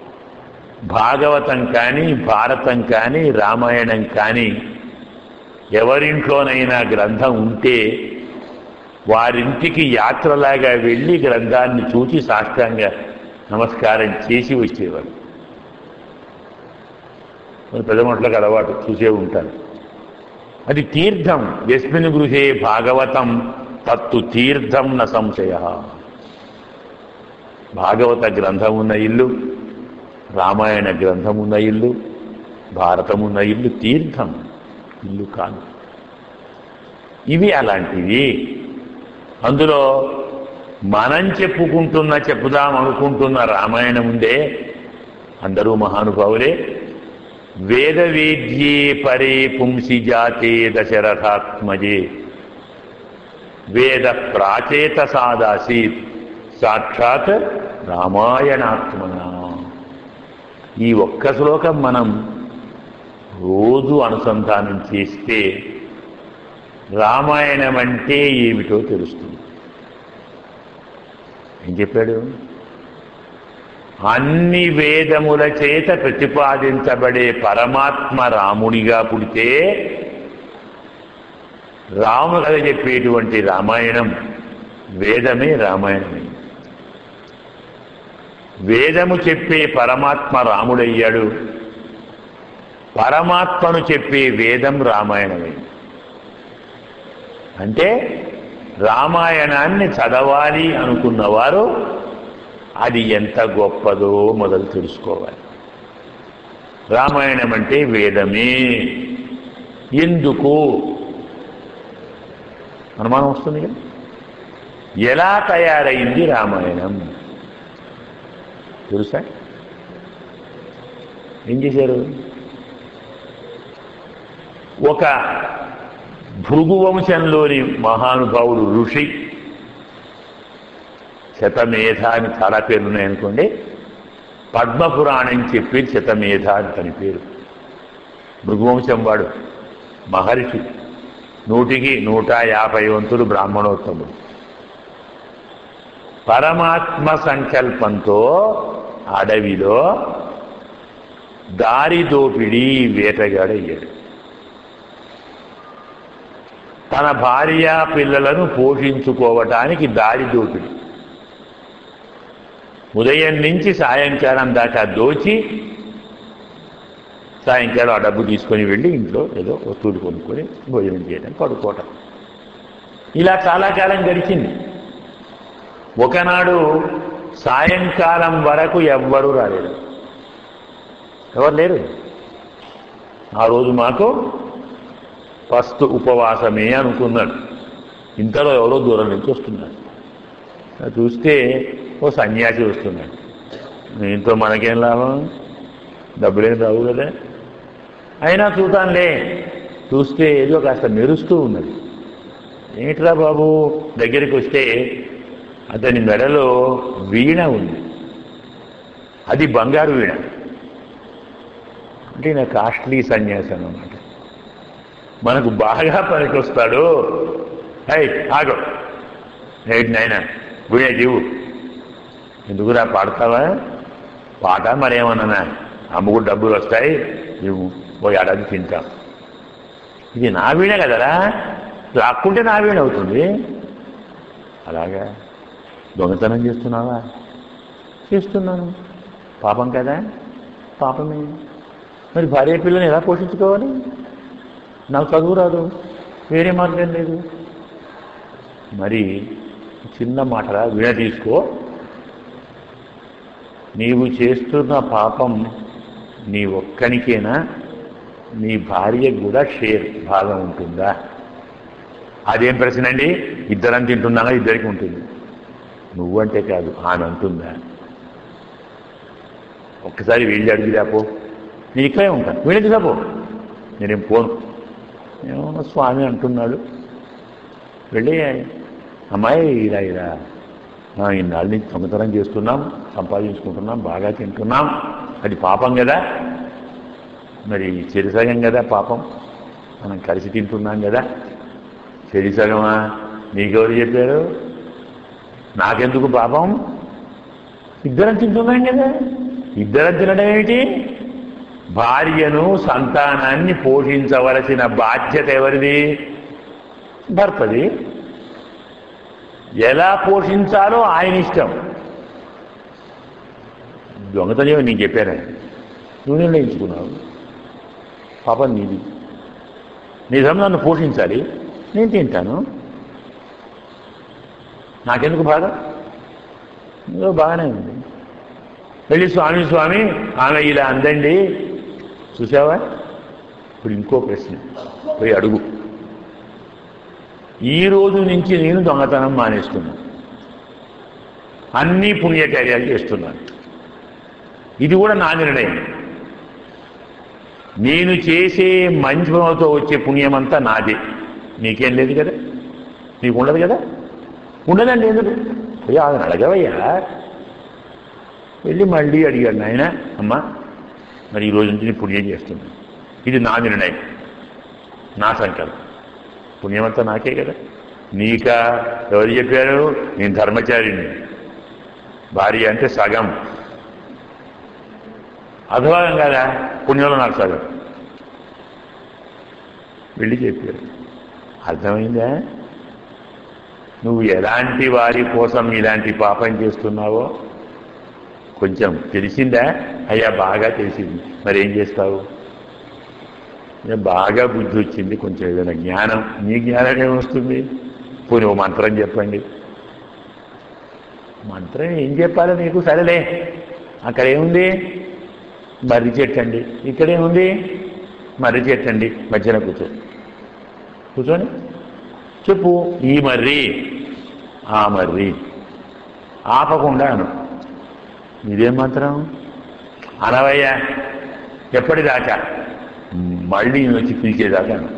Speaker 1: భాగవతం కానీ, భారతం కానీ, రామాయణం కానీ ఎవరింట్లోనైనా గ్రంథం ఉంటే వారింటికి యాత్రలాగా వెళ్ళి గ్రంథాన్ని చూసి సాష్టాంగ నమస్కారం చేసి వచ్చేవారు. పెద్దమట్లకు అలవాటు చూసే ఉంటాను. అది తీర్థం. యస్మిన్ గృహే భాగవతం తత్తు తీర్థం న సంశయ. భాగవత గ్రంథం ఉన్న ఇల్లు, రామాయణ గ్రంథం ఉన్న ఇల్లు, భారతం ఉన్న ఇల్లు తీర్థం, ఇల్లు కాదు. ఇవి అలాంటివి. అందులో మనం చెప్పుకుంటున్న చెప్పుదాం అనుకుంటున్న రామాయణం ఉందే, అందరూ మహానుభావులే. వేదవేద్యే పరే పుంసి జాతే దశరథాత్మజే వేద ప్రాచేత సాదాసీత్ సాక్షాత్ రామాయణాత్మన. ఈ ఒక్క శ్లోకం మనం రోజు అనుసంధానం చేస్తే రామాయణం అంటే ఏమిటో తెలుస్తుంది. ఏం చెప్పాడు? అన్ని వేదముల చేత ప్రతిపాదించబడే పరమాత్మ రామునిగా పుడితే రాముడు కథ చెప్పేటువంటి రామాయణం వేదమే రామాయణమే. వేదము చెప్పే పరమాత్మ రాముడయ్యాడు, పరమాత్మను చెప్పే వేదం రామాయణమే. అంటే రామాయణాన్ని చదవాలి అనుకున్నవారు అది ఎంత గొప్పదో మొదలు తెలుసుకోవాలి. రామాయణం అంటే వేదమే. ఎందుకు అనుమానం వస్తుంది కదా? ఎలా తయారైంది రామాయణం తెలుసా? ఏం చేశారు? ఒక భృగువంశంలోని మహానుభావుడు ఋషి, శతమేధ అని చాలా పేర్లు ఉన్నాయనుకోండి. పద్మపురాణం చెప్పి శతమేధ అని తన పేరు. భృగువంశం వాడు మహర్షి, నూటికి నూట యాభై వంతులు బ్రాహ్మణోత్తముడు. పరమాత్మ సంకల్పంతో అడవిలో దారి దోపిడీ వేటగాడయ్యాడు. తన భార్య పిల్లలను పోషించుకోవటానికి దారి దోపిడీ. ఉదయం నుంచి సాయంకాలం దాకా దోచి సాయంకాలం ఆ డబ్బు తీసుకొని వెళ్ళి ఇంట్లో ఏదో వస్తువులు కొనుక్కొని భోజనం చేయడం, పడుకోవటం. ఇలా చాలా కాలం గడిచింది. ఒకనాడు సాయంకాలం వరకు ఎవ్వరూ రాలేదు. ఎవరు లేరు. ఆ రోజు మాకు ఫస్ట్ ఉపవాసమే అనుకున్నాడు. ఇంతలో ఎవరో దూరం నుంచి వస్తున్నాడు. చూస్తే ఓ సన్యాసి వస్తున్నాడు. దీంతో మనకేం లాభం? డబ్బులేం రావు కదా. అయినా చూద్దాంలే. చూస్తే ఏదో కాస్త మెరుస్తూ ఉన్నది. ఏమిట్రా బాబు? దగ్గరికి వస్తే అతని మెడలో వీణ ఉంది. అది బంగారు వీణ. అంటే నా కాస్ట్లీ సన్యాసి అన్నమాట. మనకు బాగా పనికొస్తాడు. అయ్ ఆగో, ఏంటి నాయన వీణ జీవు, ఎందుకురా పాడతావా? పాట మరేమన్నా, అమ్ముకు డబ్బులు వస్తాయి, నువ్వు ఓ ఏడాది తింటాం. ఇది నా వీణ కదరా, లాక్కుంటే నా వీణ అవుతుంది. అలాగా దొంగతనం చేస్తున్నావా? చేస్తున్నాను. పాపం కదా? పాపమే. మరి భార్య పిల్లని ఎలా పోషించుకోవాలి? నాకు చదువు రాదు, వేరే మార్గం లేదు. మరి చిన్న మాటరా, వీణ తీసుకో. నీవు చేస్తున్న పాపం నీ ఒక్కనికేనా? నీ భార్యకు కూడా షేర్ భాగం ఉంటుందా? అదేం ప్రశ్న అండి? ఇద్దరం తింటున్నాగా, ఇద్దరికి ఉంటుంది. నువ్వంటే కాదు, ఆమె అంటుందా? ఒక్కసారి వెళ్ళి అడిగిరాపో. నేను ఇక్కడే ఉంటాను, వీళ్ళకి రాపో. నేనేం పోను. ఏమో స్వామి అంటున్నాడు. వెళ్ళి అమ్మాయి ఇలా ఇలా ఇన్నాళ్ళ నుంచి దొంగతనం చేస్తున్నాం, సంపాదించుకుంటున్నాం, బాగా తింటున్నాం, అది పాపం కదా. మరి చెరిసగం కదా పాపం, మనం కలిసి తింటున్నాం కదా. చెరిసగమా? నీకెవరు చెప్పారు? నాకెందుకు పాపం? ఇద్దరం తింటున్నాం కదా. ఇద్దరం తినడం ఏమిటి? భార్యను సంతానాన్ని పోషించవలసిన బాధ్యత ఎవరిది? భర్తది. ఎలా పోషించాలో ఆయన ఇష్టం. దొంగతనం నీకు చెప్పాను, నువ్వు నిర్ణయించుకున్నావు, పాపం నీది. నిజం నన్ను పోషించాలి, నేను తింటాను, నాకెందుకు బాధ? ఏదో బాగానే ఉంది. వెళ్ళి స్వామి స్వామి ఆమె ఇలా అందండి చూసావా? ఇప్పుడు ఇంకో ప్రశ్న పోయి అడుగు. ఈ రోజు నుంచి నేను దొంగతనం మానేస్తున్నాను, అన్ని పుణ్యకార్యాలు చేస్తున్నాను. ఇది కూడా నా నిర్ణయం. నేను చేసే మంచి పనులతో వచ్చే పుణ్యమంతా నాదే, నీకేం లేదు కదా, నీకు ఉండదు కదా. ఉండదండి, ఎందుకు? పోయి ఆమెను అడగవయ్యా. వెళ్ళి మళ్ళీ అడిగాడు, నాయన అమ్మా మరి ఈ రోజు నుంచి నేను పుణ్యం చేస్తున్నాను, ఇది నా నిర్ణయం, నా సంకల్పం. పుణ్యమంతా నాకే కదా. నీకా ఎవరు చెప్పారు? నేను ధర్మచారిని, భార్య అంటే సగం, అధభాగం కదా, పుణ్యంలో నాకు సగం. వెళ్ళి చెప్పారు. అర్థమైందా? నువ్వు ఎలాంటి వారి కోసం ఇలాంటి పాపం చేస్తున్నావో కొంచెం తెలిసిందా? అయ్యా బాగా తెలిసింది. మరి ఏం చేస్తావు? బాగా బుద్ధి వచ్చింది, కొంచెం ఏదైనా జ్ఞానం. నీ జ్ఞానం ఏమొస్తుంది? పోనీ ఓ మంత్రం చెప్పండి. మంత్రం ఏం చెప్పాలి నీకు? సరేలే, అక్కడ ఏముంది? మర్రి చెట్టు అండి. ఇక్కడేముంది? మర్రి చెట్టు అండి. మధ్యన కూర్చో, కూర్చొని చెప్పు. ఈ మర్రి, ఆ మర్రి, ఆపకుండా అను. ఇదేం మంత్రం? అనవయ్యా, ఎప్పటిదాకా? మళ్ళీ వచ్చి పిలిచేదాకా అను.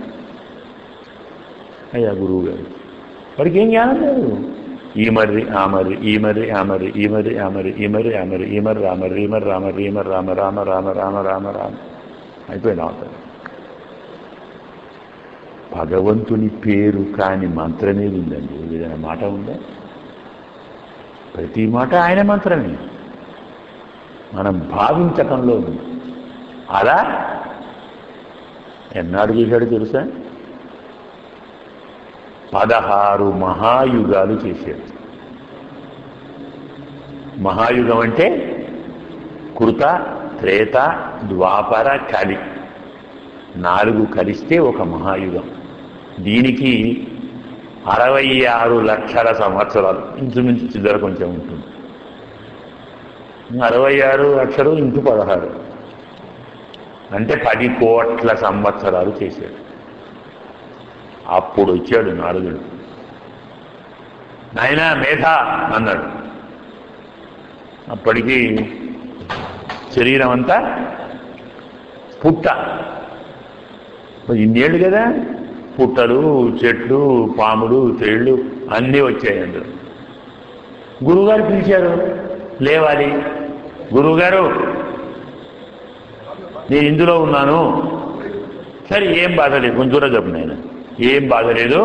Speaker 1: అయ్యా గురువు గారు, వాడికి ఏం జ్ఞానం లేదు. ఈ మర్రి ఆ మర్రి, ఈ మర్రి ఆ మర్రి, ఈ మర్రి ఆ మర్రి, ఈ మర్రి ఆ మర్రి, ఈ మర్రి రామర్రి, ఈ మర్రి రామర్రి, ఈ మర్రి రామ రామ రామ రామ రామ రామ అయిపోయింది. అవుతుంది. భగవంతుని పేరు కాని మంత్రమేది ఉందండి? ఏదైనా మాట ఉందా? ప్రతి మాట ఆయన మంత్రమే, మనం భావించటంలో ఉంది. అలా ఎన్నాడు చేశాడు తెలుసా? పదహారు మహాయుగాలు చేశాడు. మహాయుగం అంటే కృత, త్రేత, ద్వాపర, కలి, నాలుగు కలిస్తే ఒక మహాయుగం. దీనికి అరవై ఆరు లక్షల సంవత్సరాలు ఇంచుమించు చిల్లర కొంచెం ఉంటుంది. అరవై ఆరు లక్షలు ఇంటూ పదహారు అంటే పది కోట్ల సంవత్సరాలు చేశాడు. అప్పుడు వచ్చాడు నారదుడు. నాయన మేధ అన్నాడు. అప్పటికి శరీరం అంతా పుట్ట. ఇన్నేళ్ళు కదా, పుట్టలు, చెట్లు, పాములు, తేళ్ళు అన్నీ వచ్చాయి అందులో. గురువుగారు పిలిచారు, లేవాలి. గురువుగారు నేను ఇందులో ఉన్నాను. సరే ఏం బాధ లేదు, కొంచెం దూరం చెప్పు నాయన, ఏం బాధ లేదు,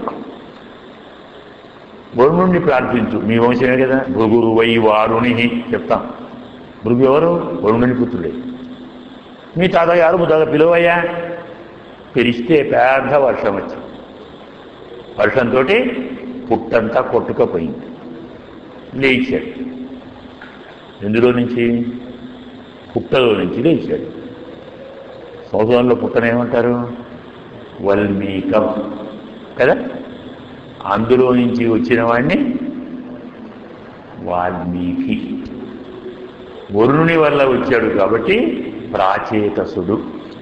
Speaker 1: వరుణుణ్ణి ప్రార్థించు. మీ వంశమే కదా. భృగురు వై వారుణి చెప్తాం. భృగు ఎవరు? వరుణుని పుత్రుడే. మీ తాతయ్య గారు ముద్దగా పిలువయ్యా. పిలిస్తే పెద్ద వర్షం వచ్చింది. వర్షంతో పుట్టంతా కొట్టుకపోయింది. లేచాడు. ఎందులో నుంచి? పుట్టలో నుంచి లేచాడు. సంవత్సరంలో పుట్టనేమంటారు? వల్మీకం కదా. అందులో నుంచి వచ్చిన వాడిని వాల్మీకి. వరుణుని వల్ల వచ్చాడు కాబట్టి ప్రాచేతసుడు.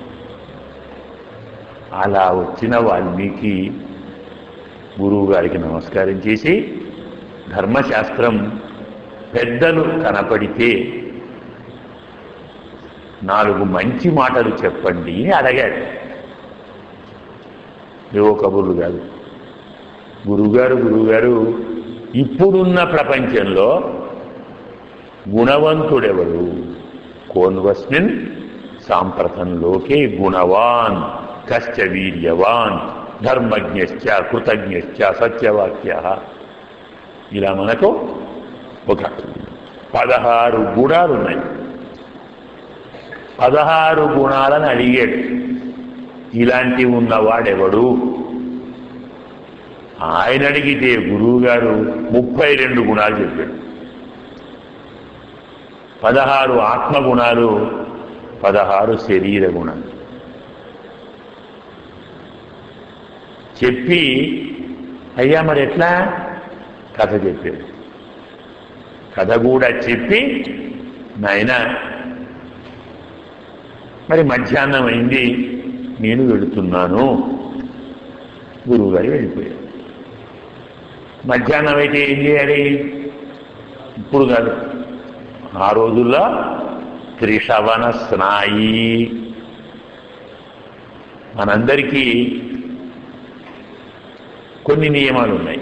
Speaker 1: అలా వచ్చిన వాల్మీకి గురువు గారికి నమస్కారం చేసి, ధర్మశాస్త్రం పెద్దలు కనపడితే నాలుగు మంచి మాటలు చెప్పండి అని అడిగాడు. ఏవో కబుర్లు కాదు. గురువుగారు గురువుగారు ఇప్పుడున్న ప్రపంచంలో గుణవంతుడెవరు? కోన్వస్మిన్ సాంప్రతంలోకే గుణవాన్ కశ్చ వీర్యవాన్ ధర్మజ్ఞశ్చ కృతజ్ఞశ్చ సత్యవాక్య. ఇలా మనకు ఒక పదహారు గుణాలు ఉన్నాయి. పదహారు గుణాలను అడిగాడు. ఇలాంటి ఉన్నవాడెవడు? ఆయన అడిగితే గురువు గారు ముప్పై రెండు గుణాలు చెప్పాడు. పదహారు ఆత్మగుణాలు, పదహారు శరీర గుణాలు చెప్పి, అయ్యా మరి ఎట్లా కథ చెప్పాడు. కథ కూడా చెప్పి, నాయన మరి మధ్యాహ్నం అయింది, నేను వెళుతున్నాను. గురువుగారు వెళ్ళిపోయారు. మధ్యాహ్నం అయితే ఏం చేయాలి? ఇప్పుడు కాదు, ఆ రోజుల్లో త్రిశవన స్నాయి. మనందరికీ కొన్ని నియమాలు ఉన్నాయి.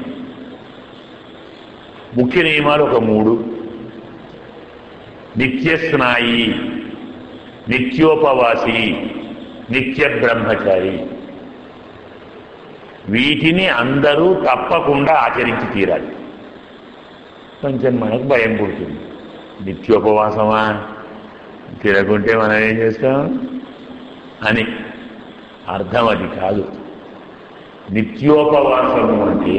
Speaker 1: ముఖ్య నియమాలు ఒక మూడు. నిత్యస్నాయి, నిత్యోపవాసి, నిత్య బ్రహ్మచారి. వీటిని అందరూ తప్పకుండా ఆచరించి తీరాలి. కొంచెం మనకు భయం పుడుతుంది. నిత్యోపవాసమా, తినకుంటే మనం ఏం చేస్తాం అని అర్థం. అది కాదు. నిత్యోపవాసము అంటే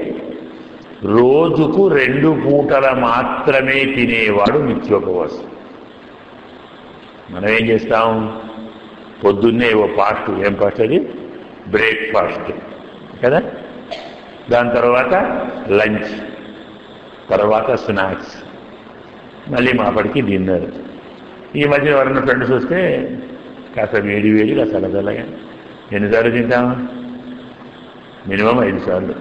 Speaker 1: రోజుకు రెండు పూటల మాత్రమే తినేవాడు నిత్యోపవాసం. మనం ఏం చేస్తాం? పొద్దున్నే ఓ ఫాస్ట్. ఏం ఫాస్ట్ అది? బ్రేక్ఫాస్ట్ కదా. దాని తర్వాత లంచ్, తర్వాత స్నాక్స్, మళ్ళీ మాపడికి డిన్నర్. ఈ మధ్య ఎవరన్నా ఫ్రెండ్స్ వస్తే కాస్త వేడి వేడి కాస్త చల్లగా ఎన్నిసార్లు తింటాం? మినిమం ఐదు సార్లు.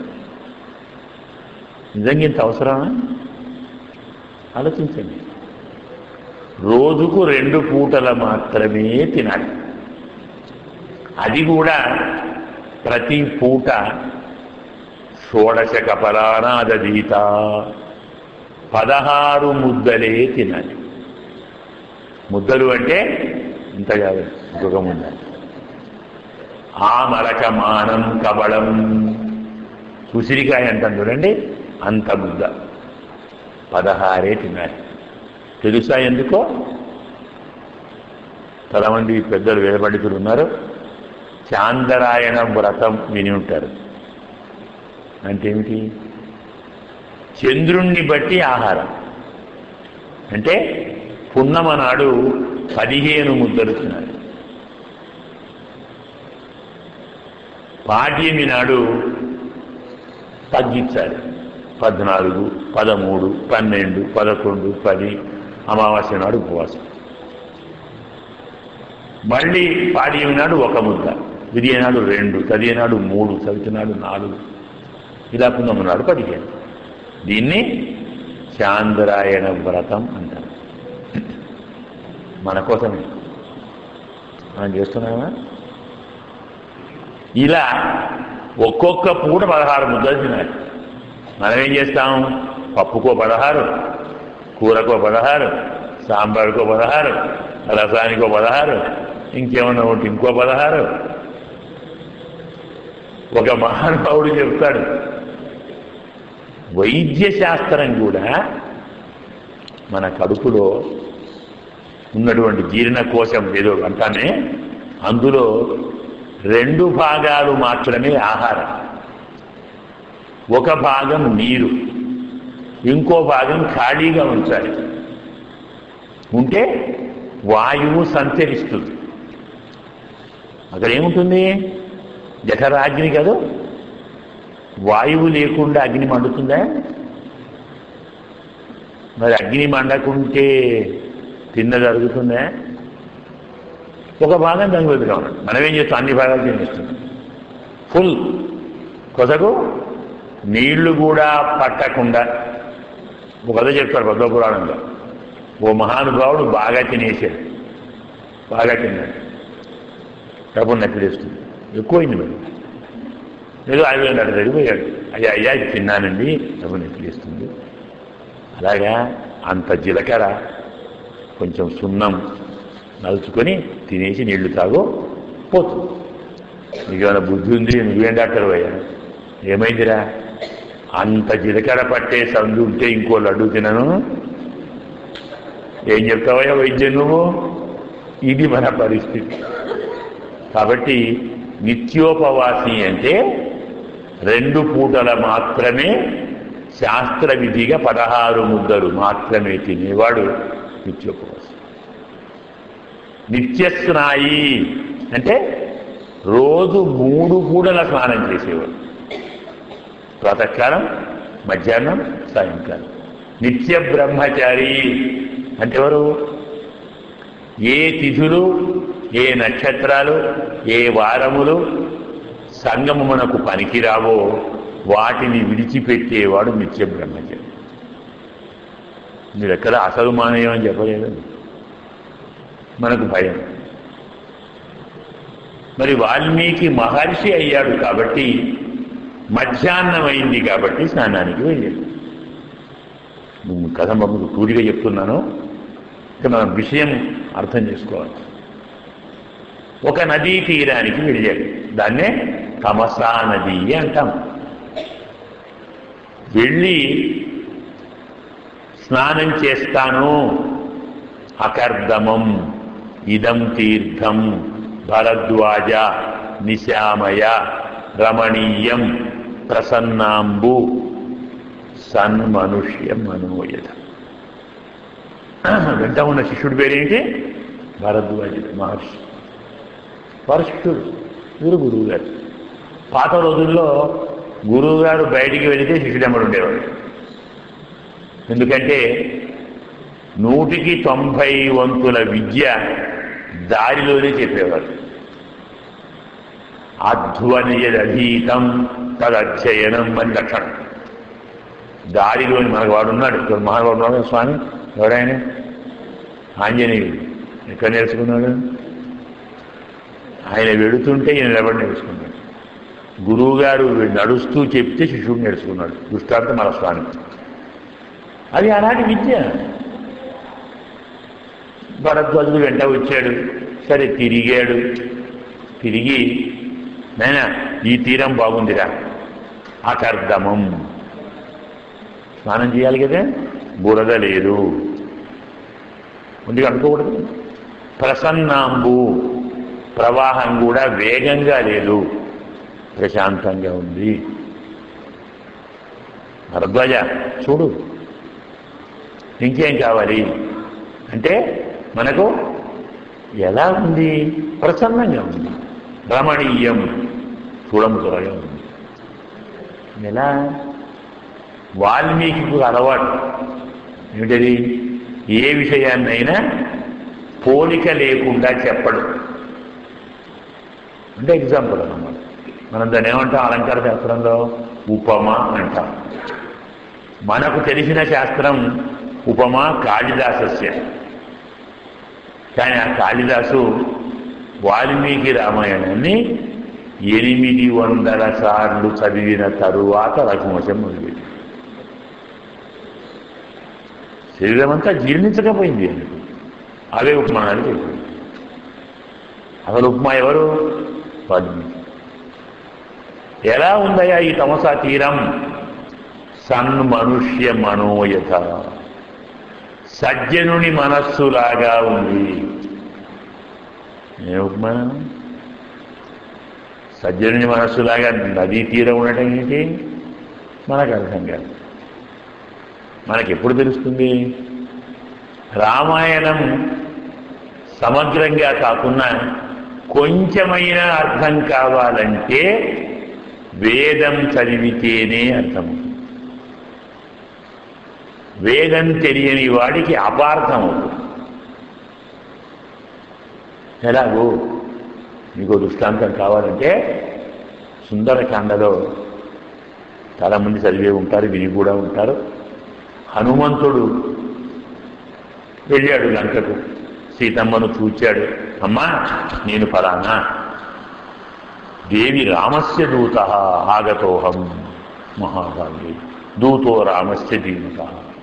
Speaker 1: నిజంగా ఇంత అవసరమా? ఆలోచించండి. రోజుకు రెండు పూటల మాత్రమే తినాలి. అది కూడా ప్రతి పూట షోడశ కపలానాదీత, పదహారు ముద్దలే తినాలి. ముద్దలు అంటే ఇంత కాదు, ఇంకొక ముద్ద. ఆమరకమానం కబళం, ఉసిరికాయ అంటాం చూడండి, అంత ముద్ద పదహారే తినాలి. తెలుసా ఎందుకో? చాలామంది పెద్దలు వేద పండితులు ఉన్నారు. చాంద్రాయణ వ్రతం విని ఉంటారు. అంటే ఏమిటి? చంద్రుణ్ణి బట్టి ఆహారం. అంటే పున్నమ నాడు పదిహేను ముద్దలు తినాలి. పాడ్యమి నాడు తగ్గించాలి. పద్నాలుగు, పదమూడు, పన్నెండు, పదకొండు, పది. అమావాస్య నాడు ఉపవాసం. మళ్ళీ పాడ్యమి నాడు ఒక ముద్ద, విరియ నాడు రెండు, చదివే నాడు మూడు, చవితి నాడు నాలుగు, ఇలా పున్నమ నాడు పదిహేను. దీన్ని చాంద్రాయణ వ్రతం అంటారు. మన కోసమే మనం చేస్తున్నామా? ఇలా ఒక్కొక్క పూట పదహారు ముద్దలు తినాలి. మనం ఏం చేస్తాం? పప్పుకో పదహారు, కూరకో పదహారు, సాంబార్కో పదహారు, రసానికో పదహారు, ఇంకేమన్నా ఒకటి ఇంకో పదహారు. ఒక మహానుభావుడు చెప్తాడు, వైద్య శాస్త్రం కూడా మన కడుపులో ఉన్నటువంటి జీర్ణకోశం ఏదో అంటానే, అందులో రెండు భాగాలు మాత్రమే ఆహారం. ఒక భాగం నీరు, ఇంకో భాగం ఖాళీగా ఉంచాలి. ఉంటే వాయువు సంచరిస్తుంది. అక్కడ ఏముంటుంది? జఠరాగ్ని కదా. వాయువు లేకుండా అగ్ని మండుతుందా? మరి అగ్ని మండకుంటే తిన్న జరుగుతుందా? ఒక భాగం దానికి వెతుగా ఉన్నాడు. మనం ఏం చేస్తాం? అన్ని భాగాలు తినేస్తున్నాం. ఫుల్ కొసకు నీళ్లు కూడా పట్టకుండా. ఒక కథ చెప్తాడు పద్మపురాణంలో. ఓ మహానుభావుడు బాగా తినేసాడు, బాగా తిన్నాడు, డబ్బు నచ్చిలేస్తుంది, ఎక్కువైంది. మరి ఏదో అయిపోయినాడు, తగ్గిపోయాడు. అయ్యా అయ్యా ఇది తిన్నానండి, డబ్బు నచ్చిలేస్తుంది. అలాగా అంత జీలకర్ర, కొంచెం సున్నం నలుచుకొని తినేసి నీళ్లు తాగు, పోతుంది. నీకేమైనా బుద్ధి ఉంది? నువ్వేం డాక్టర్ అయ్యా? ఏమైందిరా? అంత జీలకర్ర పట్టే సందు ఉంటే ఇంకో లడ్డు తినను. ఏం చెప్తావయ్యా వైద్యం నువ్వు? ఇది మన పరిస్థితి. కాబట్టి నిత్యోపవాసి అంటే రెండు పూటల మాత్రమే శాస్త్ర విధిగా పదహారు ముద్దలు మాత్రమే తినేవాడు నిత్యోపవాసి. నిత్యస్నాయి అంటే రోజు మూడు పూటల స్నానం చేసేవాడు, ప్రాతకాలం, మధ్యాహ్నం, సాయంకాలం. నిత్య బ్రహ్మచారి అంటే ఎవరు? ఏ తిథులు, ఏ నక్షత్రాలు, ఏ వారములు సంగమమునకు పనికిరావో వాటిని విడిచిపెట్టేవాడు నిత్య బ్రహ్మచారి. మీరు ఎక్కడ అసలు మానేయం అని చెప్పలేదు, మనకు భయం. మరి వాల్మీకి మహర్షి అయ్యాడు కాబట్టి మధ్యాహ్నం అయింది కాబట్టి స్నానానికి వెళ్ళాడు. కథ మమ్మల్ని తూరిగా చెప్తున్నాను, మనం విషయం అర్థం చేసుకోవాలి. ఒక నదీ తీరానికి వెళ్ళాడు, దాన్నే తమసా నది అంటాం. వెళ్ళి స్నానం చేస్తాను, అకర్దమం ఇదం తీర్థం భరద్వాజ నిశామయ రమణీయం ప్రసన్నాంబు సన్మనుష్య మనోయత. వెంట ఉన్న శిష్యుడి పేరేంటి? భరద్వాజ మహర్షి. వరిష్ఠుడు, వీరు గురువు గారు. పాత రోజుల్లో గురువు గారు బయటికి వెళితే శిష్యుడెమ్మడు ఉండేవాడు. ఎందుకంటే నూటికి తొంభై వంతుల విద్య దారిలోనే చెప్పేవారు. అధ్వనియదీతం తదధ్యయనం అని లక్షణం. దారిలోని మనకు వాడు ఉన్నాడు, ఇక్కడ మహానుభావుడు ఉన్నాడు స్వామి, ఎవడాయన? ఆంజనేయుడు. ఎక్కడ నేర్చుకున్నాడు? ఆయన వెడుతుంటే ఈయన నిలబడి నేర్చుకున్నాడు. గురువు గారు నడుస్తూ చెప్తే శిష్యుడు నేర్చుకున్నాడు. దృష్టాంతం మన స్వామి. అది అలాంటి విద్య. భరద్వాజుడు వెంట వచ్చాడు, సరే తిరిగాడు. తిరిగి నైనా ఈ తీరం బాగుందిరా, అకర్దమం స్నానం చేయాలి కదా, బురద లేదు, ముందుగా అనుకోకూడదు. ప్రసన్నాంబు ప్రవాహం కూడా వేగంగా లేదు, ప్రశాంతంగా ఉంది. భరద్వాజ చూడు, ఇంకేం కావాలి అంటే మనకు ఎలా ఉంది? ప్రసన్నంగా ఉంది, రమణీయం, చూడముచ్చటగా ఉంది. ఎలా? వాల్మీకి అలవాటు ఏమిటది? ఏ విషయాన్నైనా పోలిక లేకుండా చెప్పడు. అంటే ఎగ్జాంపుల్ అన్నమాట. మనం దాన్ని ఏమంటాం? అలంకార శాస్త్రంలో ఉపమా అంటాం. మనకు తెలిసిన శాస్త్రం ఉపమా కాళిదాసస్య. కానీ ఆ కాళిదాసు వాల్మీకి రామాయణాన్ని ఎనిమిది వందల సార్లు చదివిన తరువాత రఘువంశం మొదలుపెట్టి శరీరం అంతా జీర్ణించకపోయింది అని అవే ఉపమానాలు చెప్పింది. అసలు ఉపమా ఎవరు? వాల్మీకి. ఎలా ఉందయా ఈ తమసా తీరం? సన్మనుష్య మనోయథ, సజ్జనుని మనస్సులాగా ఉంది. ఏ ఉపమానం? సజ్జనుని మనస్సులాగా నదీ తీరం ఉండటం ఏంటి? మనకు అర్థం కాదు. మనకి ఎప్పుడు తెలుస్తుంది? రామాయణం సమగ్రంగా కాకుండా కొంచెమైనా అర్థం కావాలంటే వేదం చదివితేనే అర్థం. వేదం తెలియని వాడికి అపార్థం అవుతుంది. ఎలాగో మీకు దృష్టాంతం కావాలంటే సుందరకాండలో చాలామంది చదివే ఉంటారు, విని కూడా ఉంటారు. హనుమంతుడు వెళ్ళాడు లంకకు, సీతమ్మను చూచాడు. అమ్మా నేను ఫలానా దేవి రామస్య దూత ఆగతోహం మహాభాగ్య దూతో రామస్య దీనత.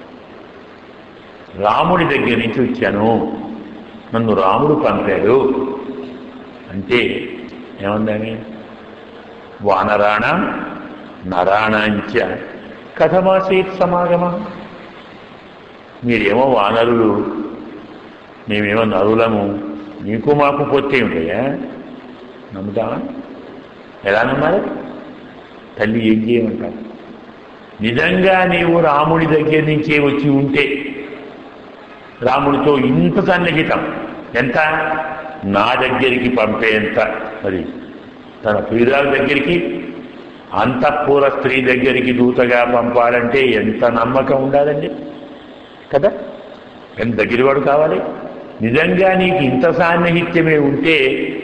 Speaker 1: రాముడి దగ్గర నుంచి వచ్చాను, నన్ను రాముడు పంపాడు అంటే ఏమందని? వానరాణ నరాణాంచ కథమాసీత్ సమాగమ. మీరేమో వానరులు, మేమేమో నరులము, నీకు మాకు పొత్తే ఉంటాయా? నమ్ముతావా? ఎలా నమ్మాలి? తల్లి ఏం చేయమంటావు? నిజంగా నీవు రాముడి దగ్గర నుంచే వచ్చి ఉంటే, రాముడితో ఇంత సన్నిహితం, ఎంత నా దగ్గరికి పంపేంత, మరి తన ప్రియురాల దగ్గరికి, అంతఃపుర స్త్రీ దగ్గరికి దూతగా పంపాలంటే ఎంత నమ్మకం ఉండాలండి కదా? ఎంత దగ్గరవాడు కావాలి? నిజంగా నీకు ఇంత సాన్నిహిత్యమే ఉంటే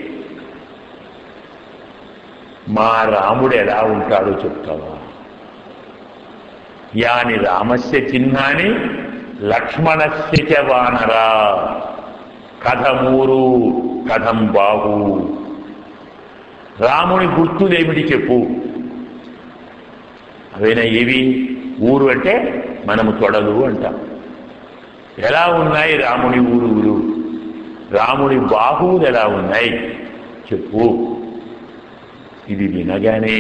Speaker 1: మా రాముడు ఎలా ఉంటాడో చెప్తావా? యాని రామస్య చిహ్నాని లక్ష్మణస్య చ వానరా కథమూరు కథం బాహు. రాముని గుర్తులేమిటి చెప్పు? అవైనా ఏవి? ఊరు అంటే మనము తొడలు అంటాం. ఎలా ఉన్నాయి రాముని ఊరువులు? రాముని బాహువులు ఎలా ఉన్నాయి చెప్పు. ఇది వినగానే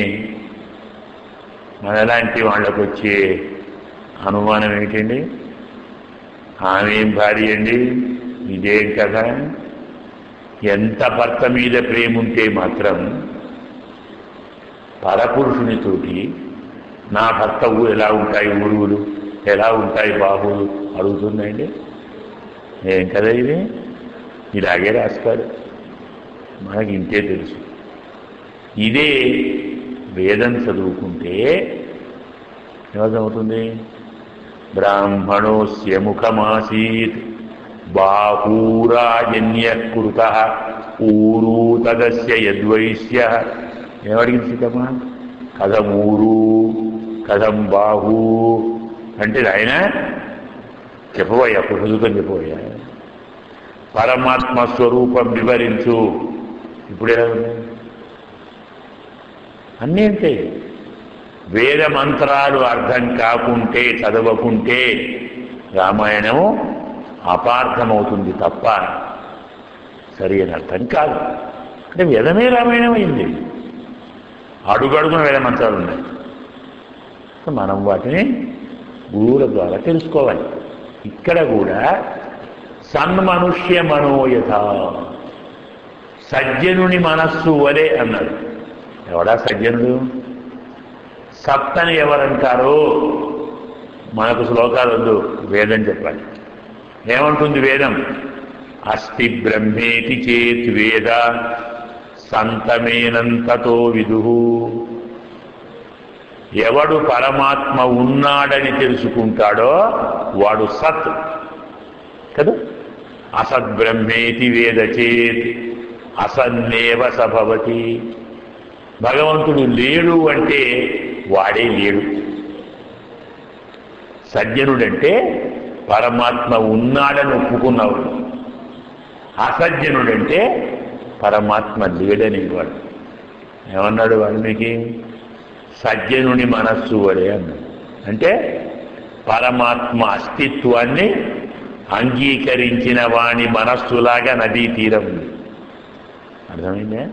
Speaker 1: మనలాంటి వాళ్ళకు వచ్చే అనుమానం ఏంటండి? ఆమెం భార్య అండి, ఇదేం కదా? ఎంత భర్త మీద ప్రేమ ఉంటే మాత్రం పరపురుషునితోటి నా భర్త ఊరు ఎలా ఉంటాయి, ఊరువులు ఎలా ఉంటాయి, బాహువులు అడుగుతున్నాయండి? ఏం కదా ఇది? ఇలాగే రాస్తారు, మనకి ఇంతే తెలుసు. ఇదే వేదం చదువుకుంటే ఏమవుతుంది? బ్రాహ్మణోస్య ముఖమాసీత్ బాహూరాజన్యకృత ఊరు తదస్య యద్వైశ్య. ఏమడిగింది సీతమ్మ? కథం ఊరు కథం బాహు అంటే ఆయన చెప్పబోయా, పురుషుతం చెప్పబోయా. పరమాత్మ స్వరూపం వివరించు. ఇప్పుడు ఎలా ఉంది? అన్నీ అంతే. వేద మంత్రాలు అర్థం కాకుంటే, చదవకుంటే రామాయణము అపార్థమవుతుంది తప్ప సరి అని అర్థం కాదు. అంటే వేదమే రామాయణం అయింది. అడుగడుగున వేద మంత్రాలు ఉన్నాయి. మనం వాటిని గురువుల ద్వారా తెలుసుకోవాలి. ఇక్కడ కూడా సన్మనుష్య మనోయథ, సజ్జనుని మనస్సు వలె అన్నాడు. ఎవడా సజ్జనుడు? సప్తని ఎవరంటారో మనకు శ్లోకాలు వద్దు, వేదం చెప్పాలి. ఏమంటుంది వేదం? అస్తి బ్రహ్మేతి చేత్ వేద సంతమేనంతతో విదుహు. ఎవడు పరమాత్మ ఉన్నాడని తెలుసుకుంటాడో వాడు సత్ కదా. అసద్బ్రహ్మేతి వేద చేత్ అసన్నేవ సభవతి. భగవంతుడు లేడు అంటే వాడే లేడు. సజ్జనుడంటే పరమాత్మ ఉన్నాడని ఒప్పుకున్నవాడు. అసజ్జనుడంటే పరమాత్మ లేడనేవాడు. ఏమన్నాడు వాల్మీకి? సజ్జనుని మనస్సు వలె అన్నాడు. అంటే పరమాత్మ అస్తిత్వాన్ని అంగీకరించిన వాణి మనస్సులాగా నదీ తీరం ఉంది. అర్థమైందే?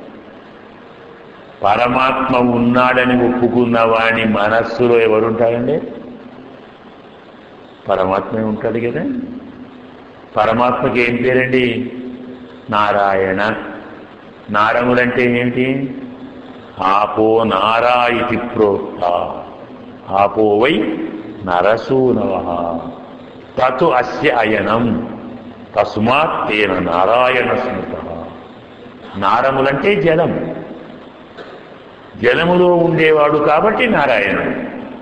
Speaker 1: పరమాత్మ ఉన్నాడని ఒప్పుకున్న వాణి మనస్సులో ఎవరుంటారండి? పరమాత్మే ఉంటాడు కదా. పరమాత్మకి ఏం పేరండి? నారాయణ. నారములంటే ఏంటి? ఆపో నారా ఇతి ప్రోక్త. ఆపో వై నరసూనవ తతు అస్య అయనం తస్మాత్ తేన నారాయణ స్మృత. నారములంటే జలం. జలములో ఉండేవాడు కాబట్టి నారాయణుడు.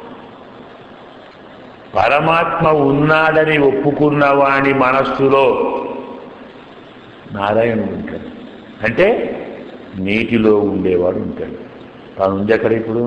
Speaker 1: పరమాత్మ ఉన్నాడని ఒప్పుకున్న వాని మనస్సులో నారాయణుడు ఉంటాడు. అంటే నీటిలో ఉండేవాడు ఉంటాడు. తాను ఉంది అక్కడ. ఇప్పుడు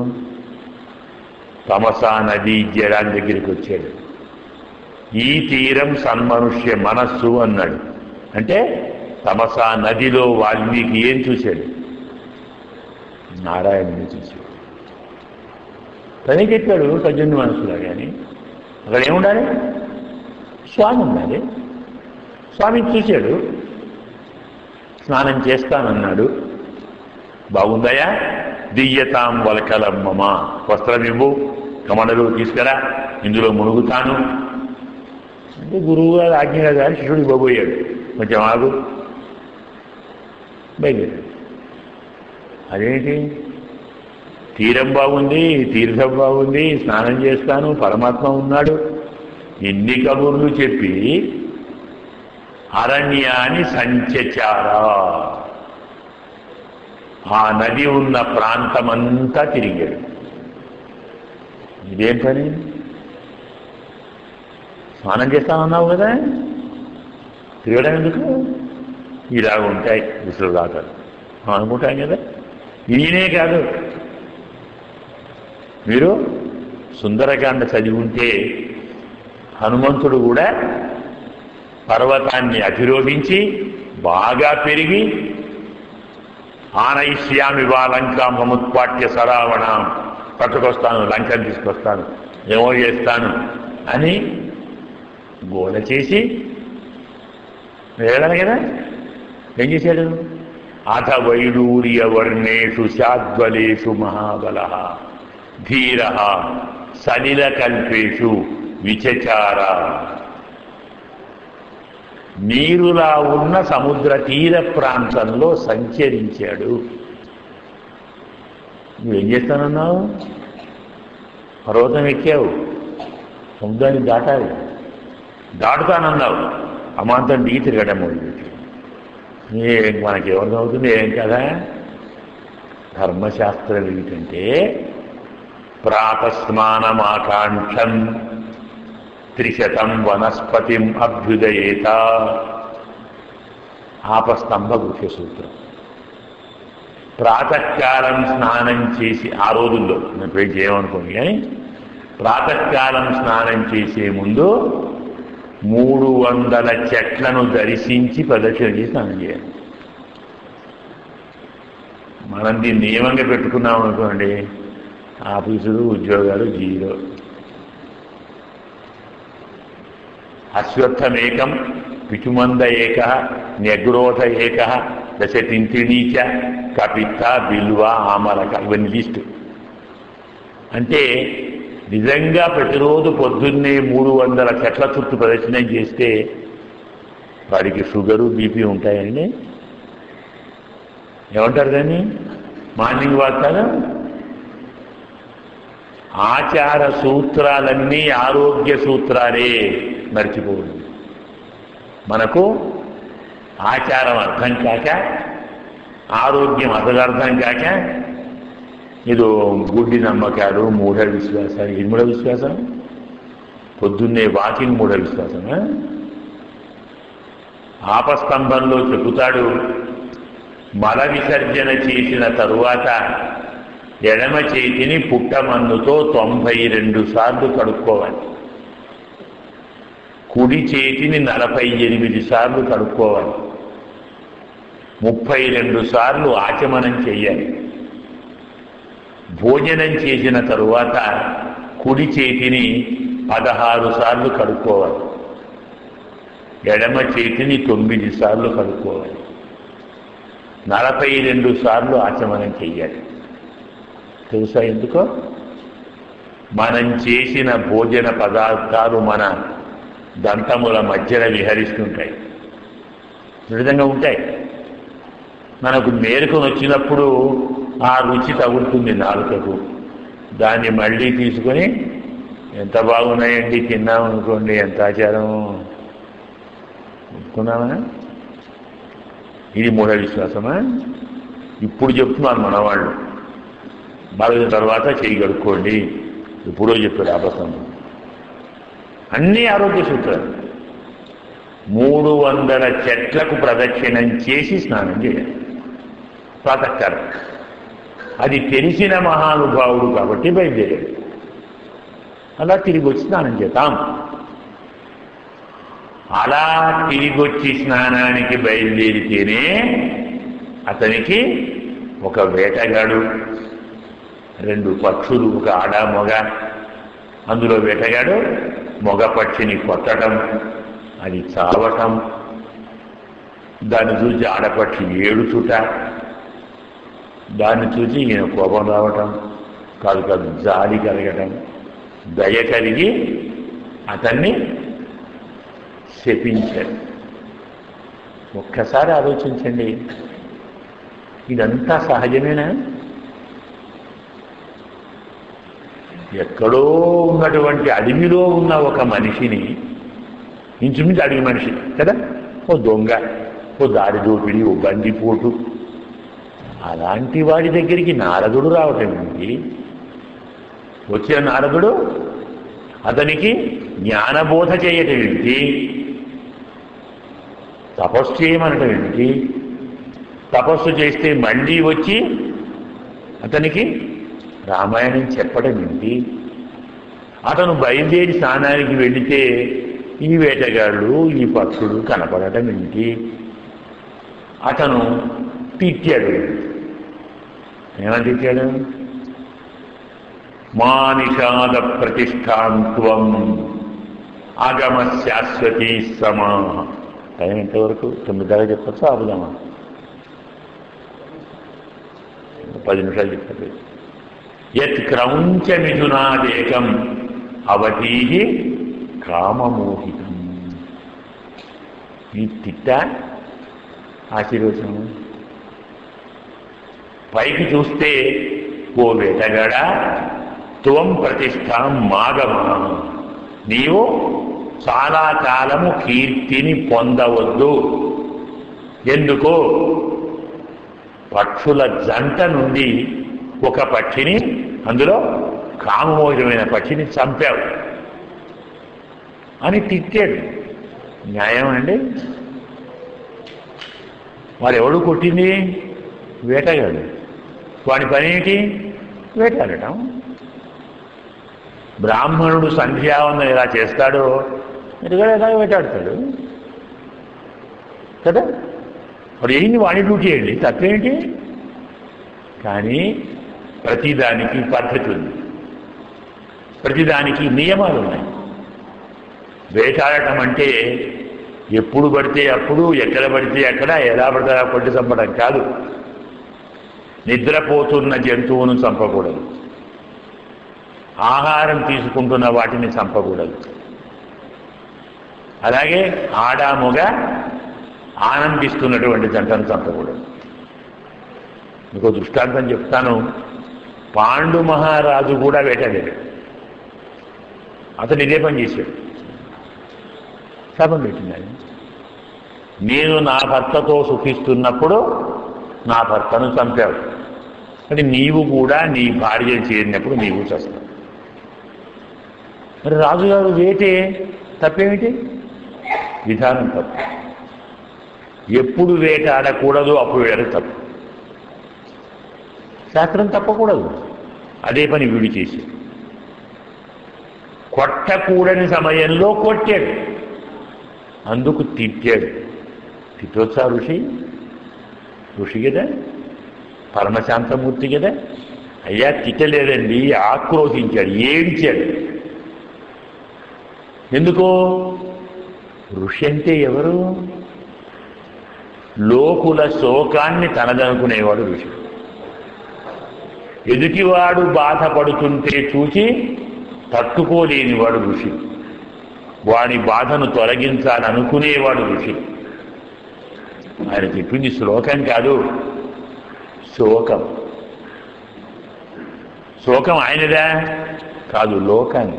Speaker 1: తమసా నది జలాన్ని దగ్గరికి వచ్చాడు. ఈ తీరం సన్మనుష్య మనస్సు అన్నాడు. అంటే తమసా నదిలో వాల్మీకి ఏం చూశాడు? నారాయణుని చూశాడు. తనే చెప్పాడు సజ్జనుని మనసులో. కానీ అక్కడ ఏముండాలి? స్వామి ఉండాలి. స్వామిని చూశాడు. స్నానం చేస్తానన్నాడు. బాగుందయా? దియ్యతాం వలకలమ్మమ్మ, వస్త్రం ఇవ్వు, కమండలు తీసుకురా, ఇందులో మునుగుతాను అంటే గురువు గారు ఆజ్ఞగా గారు శిష్యుడు ఇవ్వబోయాడు. కొంచెం ఆగు, బయలుదేరాడు. అదేంటి, తీరం బాగుంది, తీర్థం బాగుంది, స్నానం చేస్తాను, పరమాత్మ ఉన్నాడు, ఎన్ని కబుర్లు చెప్పి అరణ్యాన్ని సంచచార, ఆ నది ఉన్న ప్రాంతమంతా తిరిగాడు. ఇదేం పని? స్నానం చేస్తానన్నావు కదా, తిరగడం ఎందుకు? ఇలా ఉంటాయి విసురుదాతలు అనుకుంటాం కదా. ఈయనే కాదు, మీరు సుందరకాండ చదివి ఉంటే హనుమంతుడు కూడా పర్వతాన్ని అధిరోహించి బాగా పెరిగి ఆనయిష్యామి వా లంకాం సముత్పాట్య సరావణం, పట్టుకొస్తాను, లంకను తీసుకొస్తాను, ఏమో చేస్తాను అని గోల చేసి వెళ్ళాను కదా. ఏం చేశాడు? అథ వైడూర్య వర్ణేషు శాద్వలేషు మహాబల ధీర సలిల కల్పేషు విచచార. నీరులా ఉన్న సముద్ర తీర ప్రాంతంలో సంచరించాడు. నువ్వేం చేస్తానన్నావు? పర్వతం ఎక్కావు, సముద్రాన్ని దాటాలి, దాటుతానన్నావు, అమాంతం దిగి తిరగటం మొదలుపెట్టి. ఏ మనకేమర్థమవుతుంది? ఏం కదా ధర్మశాస్త్రం ఏమిటంటే ప్రాతస్నానమాకాంక్షం త్రిశతం వనస్పతిం అభ్యుదయేత. ఆపస్తంభ ముఖ్య సూత్రం. ప్రాతకాలం స్నానం చేసి, ఆ రోజుల్లో నేను పోయి చేయమనుకోండి కానీ ప్రాతకాలం స్నానం చేసే ముందు మూడు వందల చెట్లను దర్శించి ప్రదక్షిణ చేసి స్నానం చేయాలి. మనం దీన్ని నియమంగా పెట్టుకున్నాం అనుకోండి, ఆఫీసులు ఉద్యోగాలు జీరో. అశ్వత్థమేకం పిచుమంద ఏక న్యగ్రోధ ఏక దశ తింత్రిణీచ కపిత్త బిల్వ ఆమలక, ఇవన్నీ లిస్టు. అంటే నిజంగా ప్రతిరోజు పొద్దున్నే మూడు వందల చెట్ల చుట్టూ ప్రదర్శన చేస్తే వాడికి షుగరు బీపీ ఉంటాయండి. ఏమంటారు దాన్ని? మార్నింగ్ వాక్ కదా. ఆచార సూత్రాలన్నీ ఆరోగ్య సూత్రాలే, మర్చిపోదు. మనకు ఆచారం అర్థం కాక, ఆరోగ్యం అసలు అర్థం కాక ఇది గుడ్డి నమ్మకాలు, మూఢ విశ్వాసాలు. ఇది మూఢ విశ్వాసం? పొద్దున్నే వాకింగ్ మూఢ విశ్వాసమా? ఆపస్తంభంలో చెబుతాడు, మల విసర్జన చేసిన తరువాత ఎడమ చేతిని పుట్టమన్నుతో తొంభై రెండు సార్లు కడుక్కోవాలి, కుడి చేతిని నలభై ఎనిమిది సార్లు కడుక్కోవాలి, ముప్పై రెండు సార్లు ఆచమనం చెయ్యాలి. భోజనం చేసిన తరువాత కుడి చేతిని పదహారు సార్లు కడుక్కోవాలి, ఎడమ చేతిని తొమ్మిది సార్లు కడుక్కోవాలి, నలభై రెండు సార్లు ఆచమనం చెయ్యాలి. తెలుసా ఎందుకో? మనం చేసిన భోజన పదార్థాలు మన దంతముల మధ్యన విహరిస్తుంటాయి, విధంగా ఉంటాయి. మనకు మేరుకొని వచ్చినప్పుడు ఆ రుచి తగులుతుంది నాలుకకు. దాన్ని మళ్ళీ తీసుకొని ఎంత బాగున్నాయండి తిన్నామనుకోండి, ఎంత ఆచారం ఒప్పుకున్నామా? ఇది మూఢ విశ్వాసమా? ఇప్పుడు చెప్తున్నారు మనవాళ్ళు, బాగా తర్వాత చేయి కడుక్కోండి, ఎప్పుడో చెప్పారు ఆపస్తంభం. అన్నీ ఆరోగ్య సూత్రాలు. మూడు వందల చెట్లకు ప్రదక్షిణం చేసి స్నానం చేయాలి ప్రాతకాలం. అది తెలిసిన మహానుభావుడు కాబట్టి బయలుదేరాడు. అలా తిరిగి వచ్చి స్నానం చేద్దాం. అలా తిరిగి వచ్చి స్నానానికి బయలుదేరితేనే అతనికి ఒక వేటగాడు, రెండు పక్షులు, ఒక ఆడ మొగ. అందులో వేటగాడు మొగ పక్షిని కొట్టడం, అది చావటం, దాన్ని చూసి ఆడపక్షి ఏడుచుట, దాన్ని చూసి ఈయన కోపం రావటం, కాదు కాదు జాలి కలగటం, దయ కలిగి అతన్ని శపించాడు. ఒక్కసారి ఆలోచించండి, ఇదంతా సహజమేనా? ఎక్కడో ఉన్నటువంటి అడవిలో ఉన్న ఒక మనిషిని, ఇంచుమించు అడవి మనిషి కదా, ఓ దొంగ, ఓ దారి దోపిడి, ఓ బందిపోటు, అలాంటి వాడి దగ్గరికి నారదుడు రావటం ఏంటి? వచ్చిన నారదుడు అతనికి జ్ఞానబోధ చేయటం ఏంటి? తపస్సు చేయమనటం ఏంటి? తపస్సు చేస్తే మళ్ళీ వచ్చి అతనికి రామాయణం చెప్పడం ఏంటి? అతను బయలుదేరి స్నానానికి వెళితే ఈ వేటగాళ్ళు, ఈ పక్షులు కనపడటం ఏంటి? అతను తిట్టాడు. ఏమని తిట్టాడు? మానిషాద ప్రతిష్టాంత్వం ఆగమ శాశ్వతీ సమా. టైం ఎంతవరకు? తొమ్మిది దాకా చెప్పచ్చు, ఆపుదామా? పది నిమిషాలు చెప్పారు. యత్ క్రౌంచ మిథునాదేకం అవతీహి కామమోహితం. ఈ తిట్ట ఆశీర్వచనం. పైకి చూస్తే ఓ వేటగాడ, త్వం ప్రతిష్టాం మాగమా, నీవు చాలా కాలము కీర్తిని పొందవద్దు. ఎందుకో? పక్షుల జంట నుండి ఒక పక్షిని, అందులో కామమోహితమైన పక్షిని చంపావు అని తిట్టాడు. న్యాయం అండి? వాడు ఎవడు కొట్టింది? వేటగాడు. వాడి పని ఏంటి? వేటాడటం. బ్రాహ్మణుడు సంధ్యావందనం ఎలా చేస్తాడో ఎదుగుడు ఎలా వేటాడతాడు కదా. వాడు ఏంటి? వాడి డ్యూటీ ఏంటి? తప్పేంటి? కానీ ప్రతిదానికి పద్ధతి ఉంది, ప్రతిదానికి నియమాలు ఉన్నాయి. వేటాడటం అంటే ఎప్పుడు పడితే అప్పుడు, ఎక్కడ పడితే అక్కడ, ఎలా పడితే అలా కొట్టి చంపడం కాదు. నిద్రపోతున్న జంతువును చంపకూడదు, ఆహారం తీసుకుంటున్న వాటిని చంపకూడదు. అలాగే ఆడాముగా ఆనందిస్తున్నటువంటి జంటను చంపకూడదు. మీకు దృష్టాంతం చెప్తాను. పాండు మహారాజు కూడా వేటాడాడు. అతను ఇదే పని చేశాడు. శాపం పెట్టినాడు. నేను నా భర్తతో సుఖిస్తున్నప్పుడు నా భర్తను చంపావు, అంటే నీవు కూడా నీ భార్య చేరినప్పుడు నీవు చేస్తావు. మరి రాజుగారు వేటే తప్పేమిటి? విధానం తప్పు. ఎప్పుడు వేట ఆడకూడదు అప్పుడు వేట తప్పు. శాస్త్రం తప్పకూడదు. అదే పని వీడు చేసి కొట్టకూడని సమయంలో కొట్టాడు, అందుకు తిట్టాడు. తిట్టొచ్చా ఋషి? ఋషి కదా, పరమశాంతమూర్తి కదా. అయ్యా తిట్టలేదండి, ఆక్రోశించాడు, ఏడిచాడు. ఎందుకో? ఋషి అంటే ఎవరు? లోకుల శోకాన్ని తనదనుకునేవాడు ఋషి. ఎదుటివాడు బాధపడుతుంటే చూసి తట్టుకోలేనివాడు ఋషి. వాడి బాధను తొలగించాలనుకునేవాడు ఋషి. ఆయన చెప్పింది శ్లోకం కాదు, శోకం. శోకం ఆయనదా కాదు, లోకాన్ని.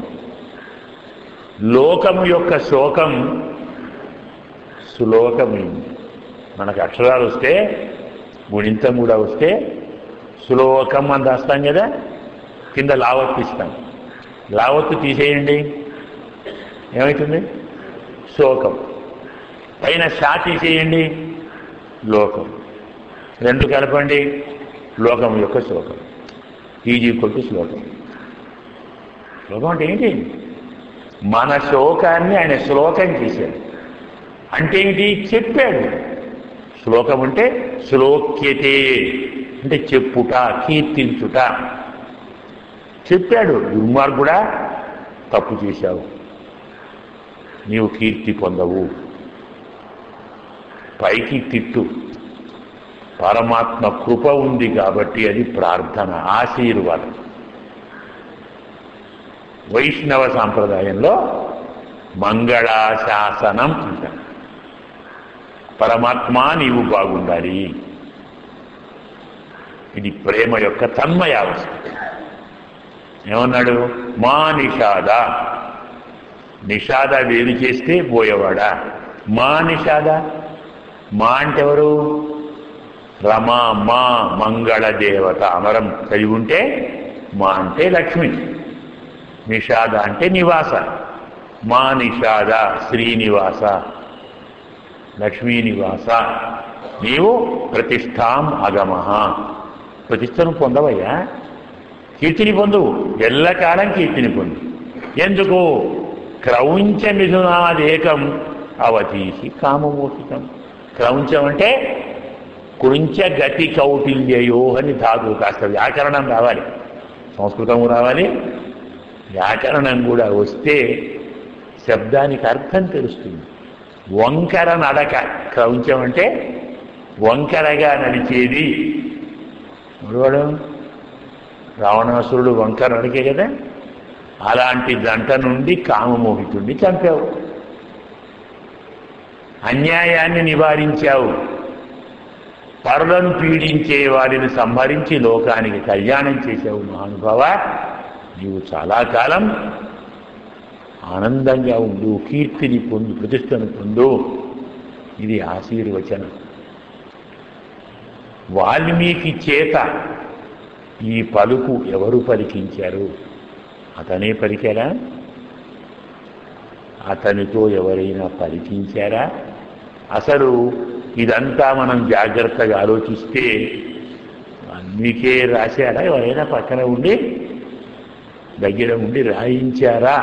Speaker 1: లోకము యొక్క శోకం శ్లోకమైంది. మనకు అక్షరాలు వస్తే, గుణింతం కూడా వస్తే శ్లోకం అని రాస్తాం కదా, కింద లావత్తు ఇస్తాం. లావత్తు తీసేయండి, ఏమవుతుంది? శోకం. పైన షా తీసేయండి, లోకం. రెండు కలపండి, లోకం యొక్క శ్లోకం. ఈజీ కొట్టు శ్లోకం. శ్లోకం అంటే ఏంటి? మన శోకాన్ని ఆయన శ్లోకం చేశాడు. అంటే ఏంటి? చెప్పాడు. శ్లోకం అంటే శ్లోక్యతే, అంటే చెప్పుట, కీర్తించుట. చెప్పాడు, దుర్మార్గుడా తప్పు చేశావు, నీవు కీర్తి పొందవు. పైకి తిట్టు, పరమాత్మ కృప ఉంది కాబట్టి అది ప్రార్థన, ఆశీర్వాదం. వైష్ణవ సాంప్రదాయంలో మంగళాశాసనం అంటారు. పరమాత్మ నీవు బాగుండాలి, ఇది ప్రేమ యొక్క తన్మయావస్థ. ఏమన్నాడు? మా నిషాద, నిషాద వేరు చేస్తే పోయేవాడా. మా నిషాద, మా అంటే ఎవరు? రమా మా మంగళ దేవత అమరం చదివి ఉంటే మా అంటే లక్ష్మి, నిషాద అంటే నివాస. మా నిషాద శ్రీనివాస, లక్ష్మీ నివాస, నీవు ప్రతిష్టాం అగమః, ప్రతిష్టను పొందవయ్యా, కీర్తిని పొందువు, ఎల్లకాలం కీర్తిని పొందు. ఎందుకు? క్రౌంచ మిథునాదేకం అవతీసి కామమోహితం. క్రౌంచం అంటే కృంచ గతి కౌటిల్యయో అని ధాతువు. కాస్త వ్యాకరణం రావాలి, సంస్కృతము రావాలి, వ్యాకరణం కూడా వస్తే శబ్దానికి అర్థం తెలుస్తుంది. వంకర నడక, క్రౌంచం అంటే వంకరగా నడిచేది. వాడు రావణాసురుడు వంకర నడికే కదా, అలాంటి దంట నుండి కామమోహితుడిని చంపావు, అన్యాయాన్ని నివారించావు, పరులను పీడించే వారిని సంహరించి లోకానికి కళ్యాణం చేశావు. మహానుభావ, నీవు చాలా కాలం ఆనందంగా ఉండు, కీర్తిని పొందు, ప్రతిష్టను పొందు. ఇది ఆశీర్వచనం. వాల్మీకి చేత ఈ పలుకు ఎవరు పలికించారు? అతనే పలికారా? అతనితో ఎవరైనా పలికించారా? అసలు ఇదంతా మనం జాగ్రత్తగా ఆలోచిస్తే వాల్మీకే రాశారా? ఎవరైనా పక్కన ఉండి దగ్గర ఉండి రాయించారా?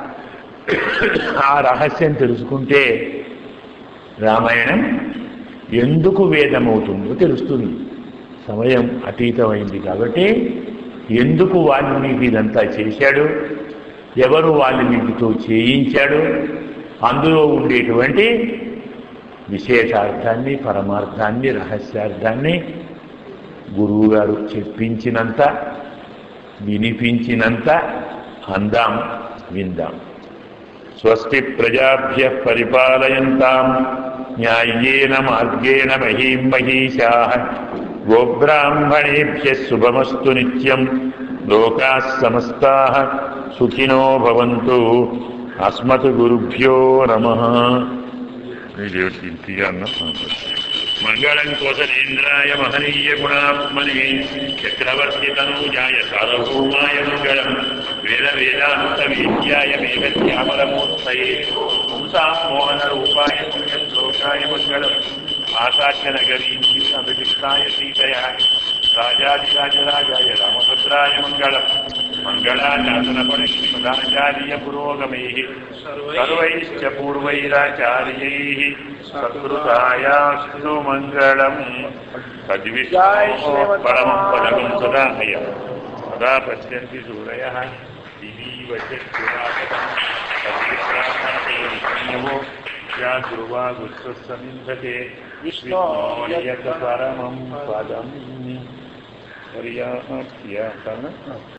Speaker 1: ఆ రహస్యం తెలుసుకుంటే రామాయణం ఎందుకు వేదమవుతుందో తెలుస్తుంది. సమయం అతీతమైంది కాబట్టి ఎందుకు వాల్మీకి ఇదంతా చేశాడు, ఎవరు వాల్మీకితో చేయించాడు, అందులో ఉండేటువంటి విశేషార్థాన్ని, పరమార్థాన్ని, రహస్యార్థాన్ని గురువుగారు చెప్పించినంత, వినిపించినంత అందాం, విందాం. స్వస్తి ప్రజాభ్యః పరిపాలయంతాం న్యాయ్యేన మార్గేణ మహీం మహీషాః గోబ్రాహ్మణేభ్యः శుభమస్తు నిత్యం. లోకాః సమస్తాః సుఖినో భవంతు. అస్మత్ గురుభ్యో నమః. మంగళం కోసలేంద్రాయ మహనీయ గుణాత్మనే చక్రవర్తి తనూజాయ సార్వభౌమాయ మంగళం. వేద వేదాంత వేద్యాయ మేఘశ్యామలమూర్తయే పుంసాం మోహన రూపాయ పుణ్యశ్లోకాయ మంగళం. ఆకాశ నగరీం అభిషిక్తాయ సీతయా రాజాదిరాజరాజాయ రామభద్రాయ మంగళం. మంగళాశాసనపరిషదాచార్య పురోగమైః సర్వైశ్చ పూర్వైరాచార్యైః సత్కృతాయాస్తు మంగళం. తద్విష్ణోః పరమం పదకం సదా హయ సదా పశ్యంతి సూరయః దివీవ చక్షురాగతం తద్విష్ణామో యాగురువాగుస్సమింధతే విష్ణోర్యత పరమం పదం పర్యాప్య.